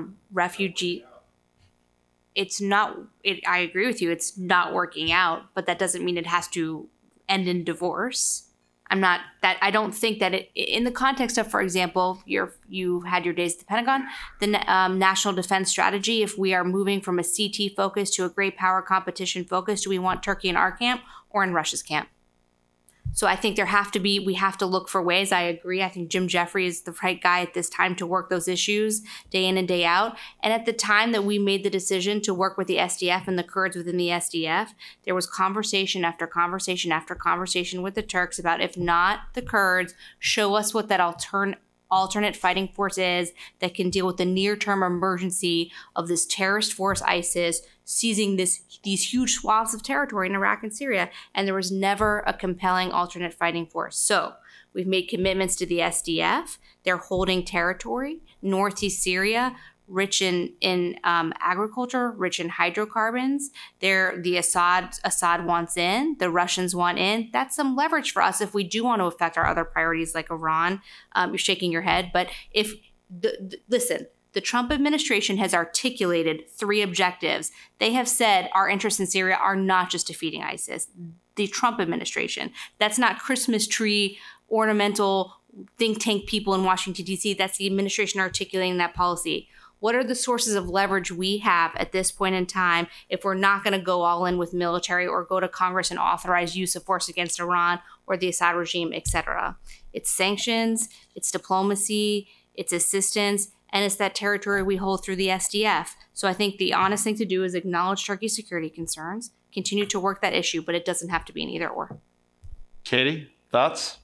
S3: I agree with you, it's not working out, but that doesn't mean it has to end in divorce. I don't think that in the context of, for example, you had your days at the Pentagon, the National Defense Strategy, if we are moving from a CT focus to a great power competition focus, do we want Turkey in our camp or in Russia's camp? So I think we have to look for ways. I agree. I think Jim Jeffrey is the right guy at this time to work those issues day in and day out. And at the time that we made the decision to work with the SDF and the Kurds within the SDF, there was conversation after conversation after conversation with the Turks about, if not the Kurds, show us what that alternate fighting force is that can deal with the near-term emergency of this terrorist force, ISIS, seizing these huge swaths of territory in Iraq and Syria. And there was never a compelling alternate fighting force. So we've made commitments to the SDF. They're holding territory, northeast Syria, rich in agriculture, rich in hydrocarbons. The Assad wants in, the Russians want in. That's some leverage for us if we do want to affect our other priorities like Iran. You're shaking your head, but listen, the Trump administration has articulated 3 objectives. They have said our interests in Syria are not just defeating ISIS. The Trump administration. That's not Christmas tree ornamental think tank people in Washington, D.C. That's the administration articulating that policy. What are the sources of leverage we have at this point in time if we're not going to go all in with military or go to Congress and authorize use of force against Iran or the Assad regime, etc.? It's sanctions, it's diplomacy, it's assistance, and it's that territory we hold through the SDF. So I think the honest thing to do is acknowledge Turkey's security concerns, continue to work that issue, but it doesn't have to be an either or.
S1: Katie, thoughts?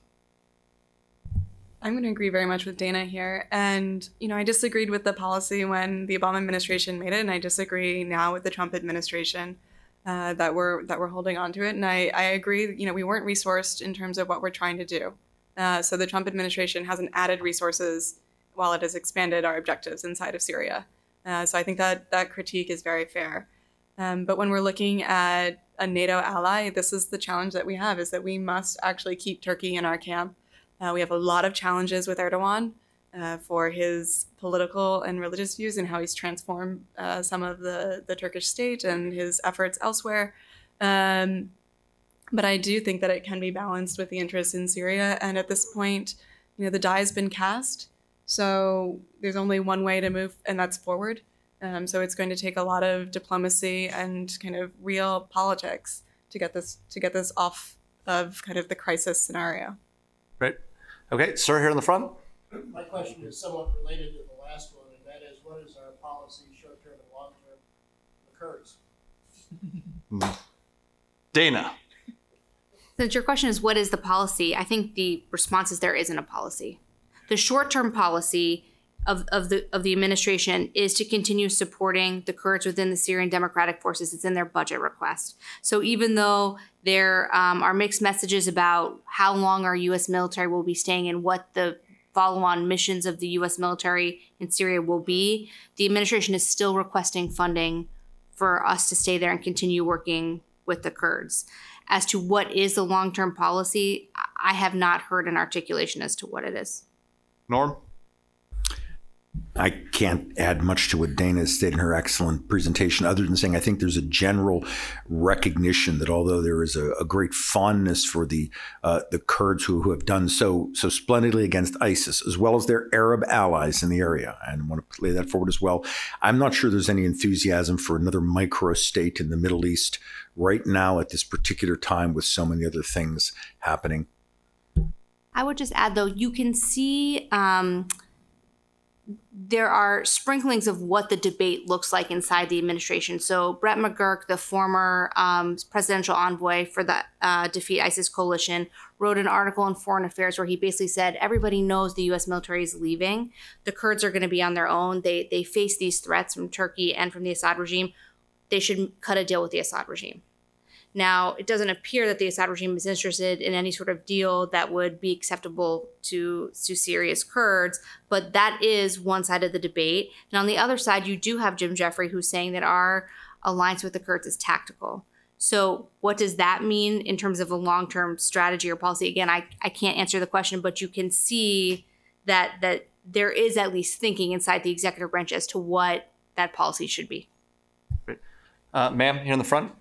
S2: I'm going to agree very much with Dana here. And, I disagreed with the policy when the Obama administration made it, and I disagree now with the Trump administration that we're holding on to it. And I agree, we weren't resourced in terms of what we're trying to do. So the Trump administration hasn't added resources while it has expanded our objectives inside of Syria. So I think that critique is very fair. But when we're looking at a NATO ally, this is the challenge that we have, is that we must actually keep Turkey in our camp. We have a lot of challenges with Erdogan for his political and religious views and how he's transformed some of the Turkish state and his efforts elsewhere. But I do think that it can be balanced with the interests in Syria. And at this point, the die has been cast. So there's only one way to move, and that's forward. So it's going to take a lot of diplomacy and kind of real politics to get this off of kind of the crisis scenario.
S1: Great. Okay, sir, here in the front.
S6: My question is somewhat related to the last one, and that is, what is our policy, short-term and long-term, for Kurds?
S1: Dana.
S3: Since your question is what is the policy, I think the response is there isn't a policy. The short-term policy of the administration is to continue supporting the Kurds within the Syrian Democratic Forces. It's in their budget request. So even though there are mixed messages about how long our U.S. military will be staying and what the follow-on missions of the U.S. military in Syria will be, the administration is still requesting funding for us to stay there and continue working with the Kurds. As to what is the long-term policy, I have not heard an articulation as to what it is.
S1: Norm?
S4: I can't add much to what Dana stated in her excellent presentation, other than saying I think there's a general recognition that although there is a great fondness for the Kurds who have done so splendidly against ISIS, as well as their Arab allies in the area, and I want to play that forward as well, I'm not sure there's any enthusiasm for another micro-state in the Middle East right now at this particular time with so many other things happening.
S3: I would just add, though, you can see there are sprinklings of what the debate looks like inside the administration. So Brett McGurk, the former presidential envoy for the Defeat ISIS coalition, wrote an article in Foreign Affairs where he basically said everybody knows the U.S. military is leaving. The Kurds are going to be on their own. They face these threats from Turkey and from the Assad regime. They should cut a deal with the Assad regime. Now, it doesn't appear that the Assad regime is interested in any sort of deal that would be acceptable to Syria's Kurds, but that is one side of the debate. And on the other side, you do have Jim Jeffrey, who's saying that our alliance with the Kurds is tactical. So what does that mean in terms of a long-term strategy or policy? Again, I can't answer the question, but you can see that there is at least thinking inside the executive branch as to what that policy should be.
S1: Great. Ma'am, here in the front.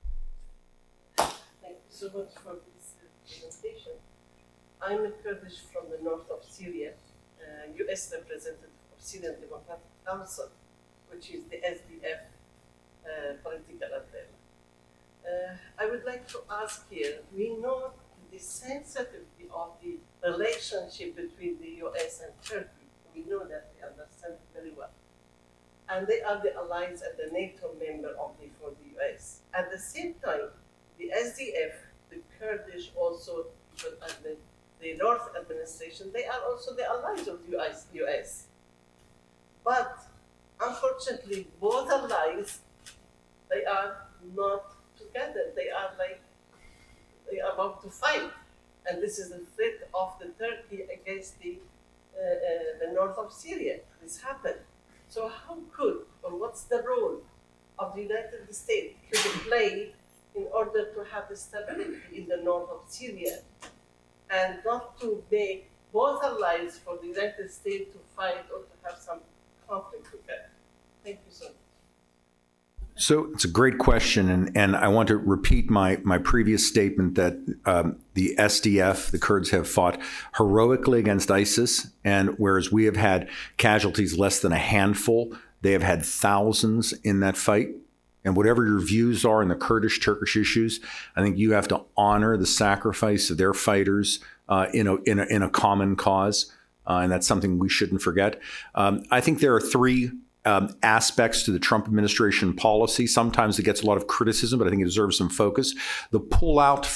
S7: So much for this presentation. I'm a Kurdish from the north of Syria, U.S. representative of Syrian Democratic Council, which is the SDF political umbrella. I would like to ask here, we know the sensitivity of the relationship between the U.S. and Turkey. We know that, we understand it very well. And they are the allies and the NATO member for the U.S. At the same time, the SDF, the Kurdish also, and the North administration, they are also the allies of the US. But unfortunately, both allies, they are not together. They are about to fight. And this is the threat of the Turkey against the north of Syria. This happened. So how could, or what's the role of the United States to play in order to have the stability in the north of Syria and not to make both allies for the United States to fight or to have some conflict together? Thank you so much.
S4: So it's a great question, and I want to repeat my previous statement that the SDF, the Kurds, have fought heroically against ISIS, and whereas we have had casualties less than a handful, they have had thousands in that fight. And whatever your views are in the Kurdish-Turkish issues, I think you have to honor the sacrifice of their fighters in a common cause, and that's something we shouldn't forget. I think there are three aspects to the Trump administration policy. Sometimes it gets a lot of criticism, but I think it deserves some focus. The pullout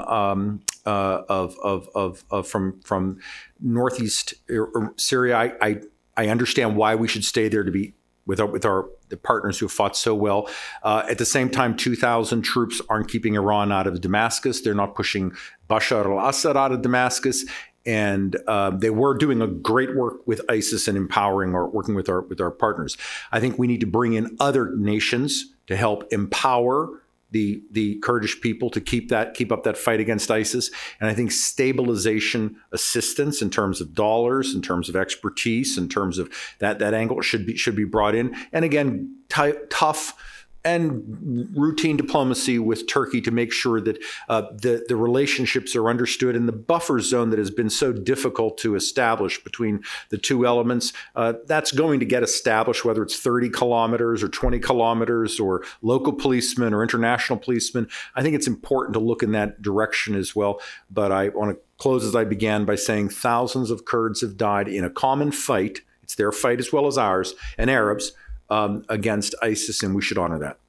S4: from northeast Syria, I understand why we should stay there to be with the partners who have fought so well. At the same time, 2,000 troops aren't keeping Iran out of Damascus. They're not pushing Bashar al-Assad out of Damascus. And they were doing a great work with ISIS and empowering or working with our partners. I think we need to bring in other nations to help empower the Kurdish people to keep up that fight against ISIS. And I think stabilization assistance in terms of dollars, in terms of expertise, in terms of that angle should be brought in. And again, tough and routine diplomacy with Turkey to make sure that the relationships are understood, and the buffer zone that has been so difficult to establish between the two elements, that's going to get established, whether it's 30 kilometers or 20 kilometers or local policemen or international policemen. I think it's important to look in that direction as well. But I want to close as I began by saying thousands of Kurds have died in a common fight. It's their fight as well as ours, and Arabs, against ISIS, and we should honor that.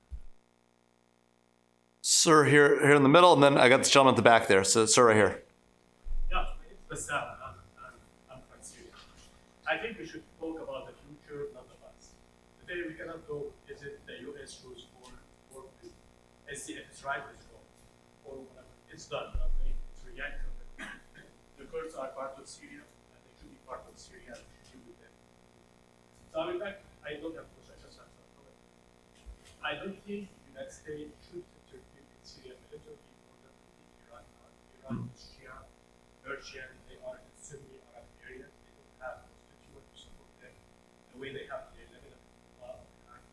S1: Sir, here in the middle, and then I got this gentleman at the back there. So, sir, right here.
S5: Yeah, it's Bassam. I'm from Syria. I think we should talk about the future, not the past. Today we cannot go, is it the U.S. choose for SDF is right, let's go, or whatever. It's done. Nothing. It's reacted. The Kurds are part of Syria, and they should be part of Syria, and we should deal with them. So in fact, I don't have questions. I don't think the United States should interfere in Syria militarily for them to beat Iran. Iran is Shia, Persian, they are in Sunni Arab area. They don't have constituent to support them the way they have the 11 of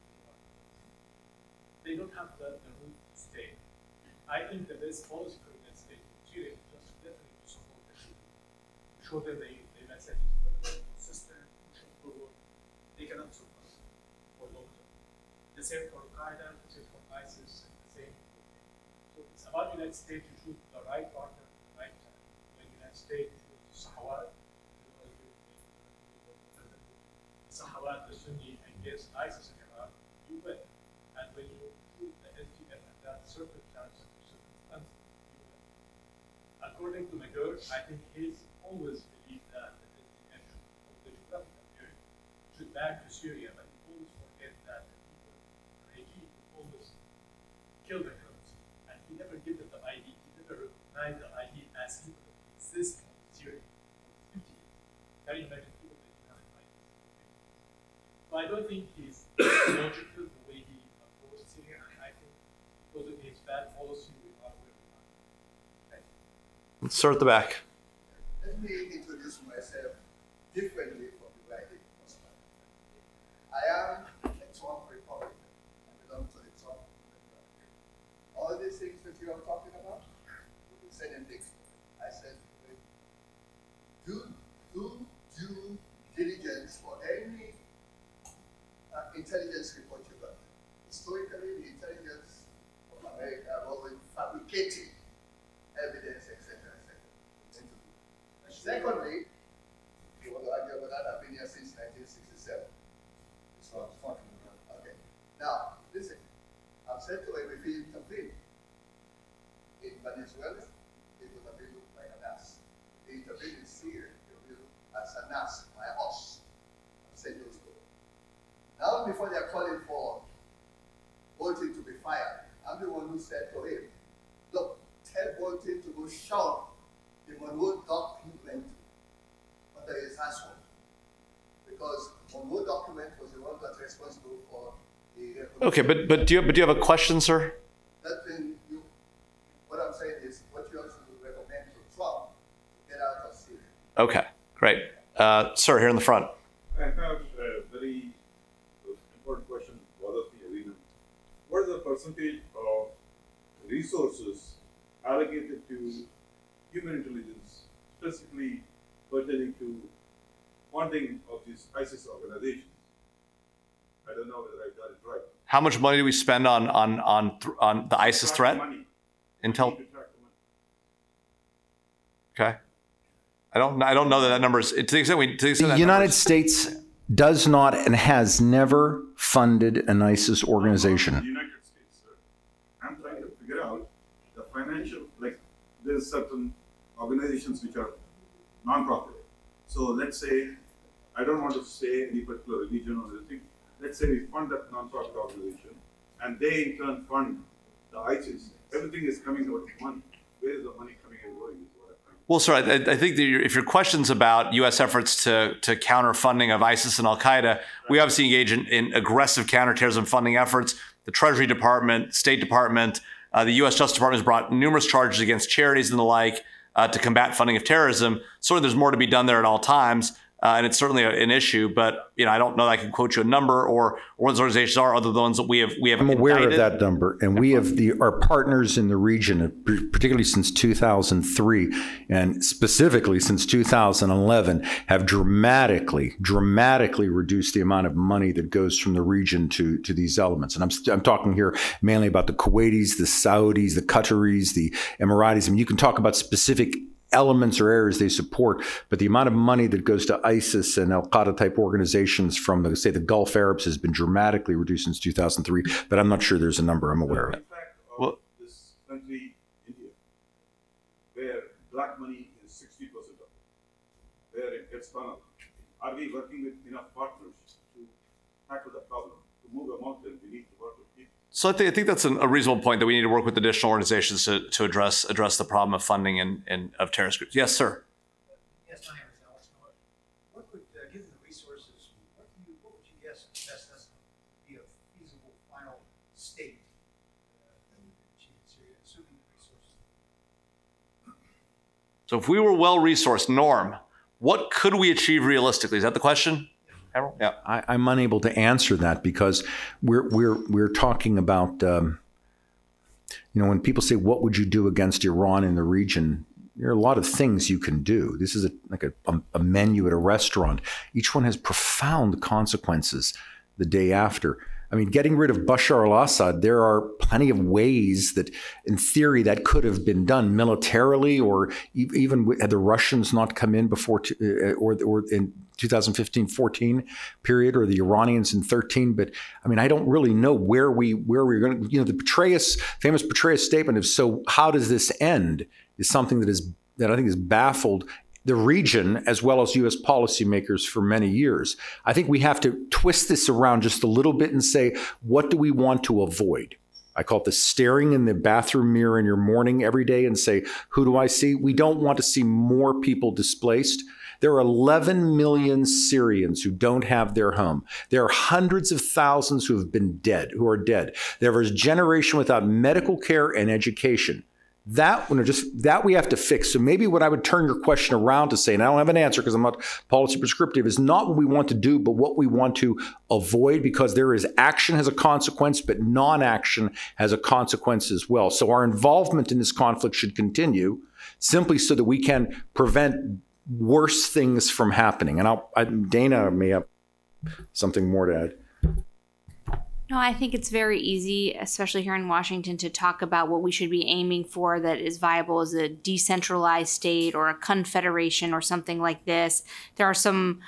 S5: They don't have the room to stay. I think the best policy for the United States in Syria is just definitely to support them. Show them the message is consistent, pushing forward. They cannot survive for long term. The same for Al-Qaeda, the same for ISIS, and the same for So it's about the United States to choose the right partner at the right time. When the United States chooses Sahawat, Sahawat, the Sunni, against ISIS in Iraq, you win. And when you choose the SDF at that circumstance, you win. According to McGurk, I think he's always believed that the SDF should, the geographical area, should back to Syria, but he always forget that the people, the regime, always kill the Kurds. And he never gave them the ID. He never recognized the ID as people that exist in Syria for 50 years. Can you imagine people that don't have ID? So I don't think he's logical the way he approached Syria, and I think because of his bad policy, we are where we are. Thank you.
S1: Sir at the back.
S8: Let me introduce myself differently from the way I did. I am a Trump Republican. I belong to the Trump Republican. All these things that you are talking about, the same things. I said, do due diligence for any intelligence report you got. Historically, the intelligence of America have always fabricated evidence, etc., etc. Secondly, you want to argue about that? I've been here since 1967. It's not funny. Okay. Now, listen. I've said to him, if he intervened in Venezuela, it would have been looked like an ass. If he intervened in Syria, it would be looked as an ass by us. I've said those two. Now, before they're calling for Bolton to be fired, I'm the one who said to him, look, tell Bolton to go shout the Monroe document under his household. Because Monroe document was the one that's responsible for the...
S1: Okay, but do you have a question, sir?
S8: That thing, what I'm saying is, what you also recommend to Trump to get out of Syria.
S1: Okay, great. Sir, here in the front.
S9: I have a very important question, Brother Arena. What is the percentage of resources allocated to human intelligence, specifically pertaining to funding of these ISIS organizations? I don't know whether I got it right.
S1: How much money do we spend on the ISIS threat?
S9: Money.
S1: Intel. Okay. I don't know that number is to the extent
S4: The United States does not and has never funded an ISIS organization.
S9: The United States, sir. I'm trying to figure out the financial, like there's certain organizations which are non-profit. So let's say, I don't want to say any particular religion or anything. Let's say we fund that non-profit organization and they in turn fund the ISIS. Everything is coming out of money. Where is the money coming and going?
S1: Well, sir, I think that if your question's about U.S. efforts to counter funding of ISIS and Al-Qaeda, we obviously engage in aggressive counterterrorism funding efforts. The Treasury Department, State Department, the U.S. Justice Department has brought numerous charges against charities and the like to combat funding of terrorism. Certainly there's more to be done there at all times. and it's certainly an issue. But I don't know that I can quote you a number or what those organizations are, other than the ones that we have.
S4: I'm aware of that number, and we have our partners in the region, particularly since 2003, and specifically since 2011, have dramatically reduced the amount of money that goes from the region to these elements. And I'm talking here mainly about the Kuwaitis, the Saudis, the Qataris, the Emiratis. I mean, you can talk about specific elements or areas they support, but the amount of money that goes to ISIS and Al-Qaeda type organizations from the Gulf Arabs has been dramatically reduced since 2003, but I'm not sure there's a number I'm aware of.
S9: In fact, this country, India, where black money is 60% of it, where it gets funneled, are we working with enough partners to tackle the problem? To move a mountain, we need to work with people.
S1: So I think that's a reasonable point, that we need to work with additional organizations to address the problem of funding and of terrorist groups. Yes, sir.
S10: Yes, my name is Alex Miller. What would, given the resources, what would you guess best estimate be a feasible final state that we could achieve in Syria, assuming the resources?
S1: So if we were well-resourced, Norm, what could we achieve realistically? Is that the question? Yeah.
S4: I'm unable to answer that because we're talking about, when people say, what would you do against Iran in the region? There are a lot of things you can do. This is like a menu at a restaurant. Each one has profound consequences the day after. I mean, getting rid of Bashar al-Assad, there are plenty of ways that, in theory, that could have been done militarily, or even had the Russians not come in before, or in 2015-14 period, or the Iranians in 13. But I mean, I don't really know where we're going to. The famous Petraeus statement of "So how does this end?" is something that I think has baffled the region as well as U.S. policymakers for many years. I think we have to twist this around just a little bit and say, what do we want to avoid? I call it the staring in the bathroom mirror in your morning every day and say, who do I see? We don't want to see more people displaced. There are 11 million Syrians who don't have their home. There are hundreds of thousands who are dead. There is a generation without medical care and education. That we have to fix. So maybe what I would turn your question around to say, and I don't have an answer because I'm not policy prescriptive, is not what we want to do, but what we want to avoid, because there is action has a consequence, but non-action has a consequence as well. So our involvement in this conflict should continue simply so that we can prevent worse things from happening. And Dana may have something more to add.
S3: No, I think it's very easy, especially here in Washington, to talk about what we should be aiming for that is viable as a decentralized state or a confederation or something like this. There are some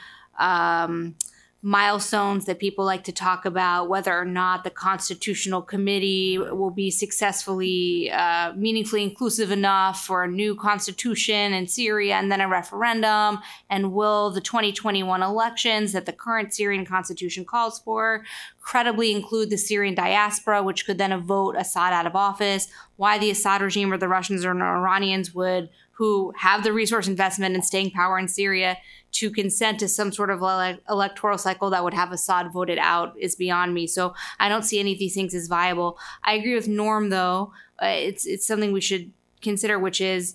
S3: milestones that people like to talk about, whether or not the Constitutional Committee will be successfully, meaningfully inclusive enough for a new constitution in Syria and then a referendum, and will the 2021 elections that the current Syrian constitution calls for credibly include the Syrian diaspora, which could then vote Assad out of office, why the Assad regime or the Russians or Iranians who have the resource investment and staying power in Syria to consent to some sort of electoral cycle that would have Assad voted out is beyond me. So I don't see any of these things as viable. I agree with Norm, though. It's something we should consider, which is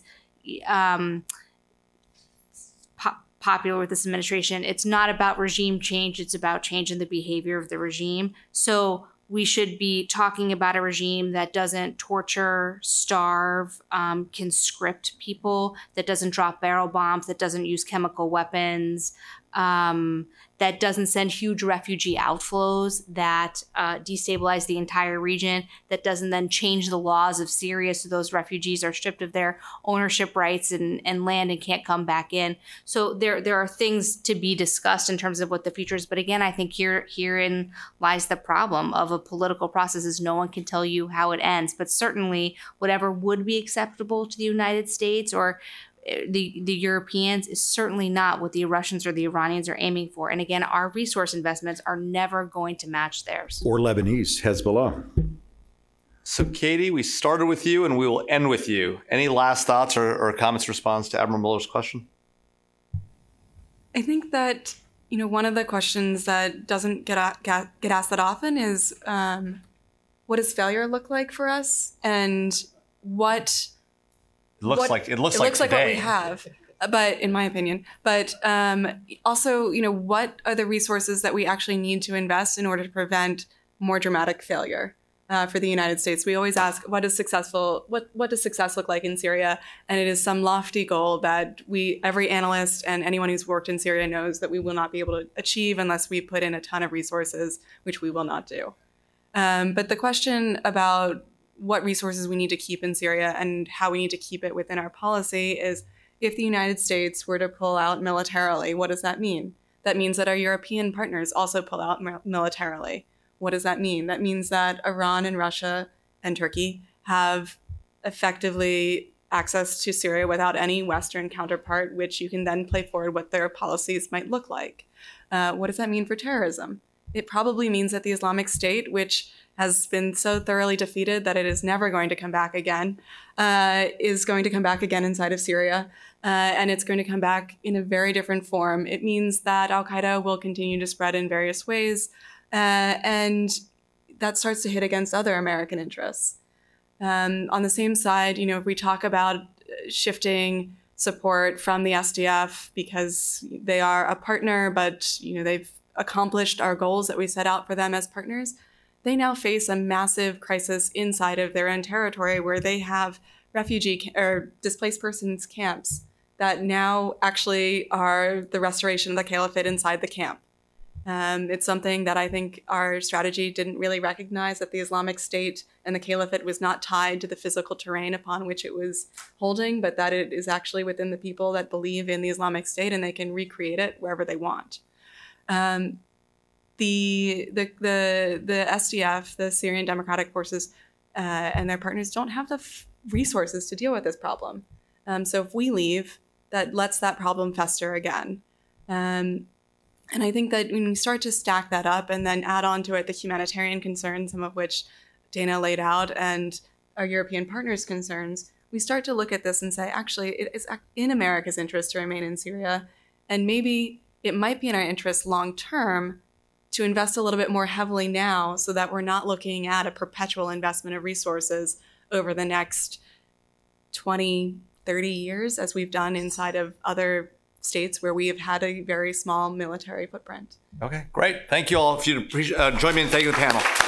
S3: popular with this administration. It's not about regime change. It's about changing the behavior of the regime. So we should be talking about a regime that doesn't torture, starve, conscript people, that doesn't drop barrel bombs, that doesn't use chemical weapons, that doesn't send huge refugee outflows that destabilize the entire region, that doesn't then change the laws of Syria so those refugees are stripped of their ownership rights and land and can't come back in. So there are things to be discussed in terms of what the future is. But again, I think herein lies the problem of a political process, is no one can tell you how it ends. But certainly whatever would be acceptable to the United States or the Europeans is certainly not what the Russians or the Iranians are aiming for. And again, our resource investments are never going to match theirs.
S4: Or Lebanese, Hezbollah.
S1: So Katie, we started with you and we will end with you. Any last thoughts or comments in response to Admiral Miller's question?
S2: I think that, one of the questions that doesn't get asked that often is, what does failure look like for us? And what...
S1: It looks like
S2: what we have. but in my opinion, but also, what are the resources that we actually need to invest in order to prevent more dramatic failure for the United States? We always ask, what does success look like in Syria? And it is some lofty goal that every analyst and anyone who's worked in Syria knows that we will not be able to achieve unless we put in a ton of resources, which we will not do. But the question about what resources we need to keep in Syria and how we need to keep it within our policy is, if the United States were to pull out militarily, what does that mean? That means that our European partners also pull out militarily. What does that mean? That means that Iran and Russia and Turkey have effectively access to Syria without any Western counterpart, which you can then play forward what their policies might look like. What does that mean for terrorism? It probably means that the Islamic State, which has been so thoroughly defeated that it is never going to come back again, is going to come back again inside of Syria. And it's going to come back in a very different form. It means that al-Qaeda will continue to spread in various ways. And that starts to hit against other American interests. On the same side, if we talk about shifting support from the SDF because they are a partner, but they've accomplished our goals that we set out for them as partners, they now face a massive crisis inside of their own territory where they have refugee or displaced persons camps that now actually are the restoration of the caliphate inside the camp. It's something that I think our strategy didn't really recognize, that the Islamic State and the caliphate was not tied to the physical terrain upon which it was holding, but that it is actually within the people that believe in the Islamic State and they can recreate it wherever they want. The SDF, the Syrian Democratic Forces, and their partners don't have the resources to deal with this problem. So if we leave, that lets that problem fester again. And I think that when we start to stack that up and then add on to it the humanitarian concerns, some of which Dana laid out, and our European partners' concerns, we start to look at this and say, actually, it is in America's interest to remain in Syria. And maybe it might be in our interest long term to invest a little bit more heavily now so that we're not looking at a perpetual investment of resources over the next 20, 30 years, as we've done inside of other states where we have had a very small military footprint.
S1: Okay, great. Thank you all. If you'd join me in thanking the panel.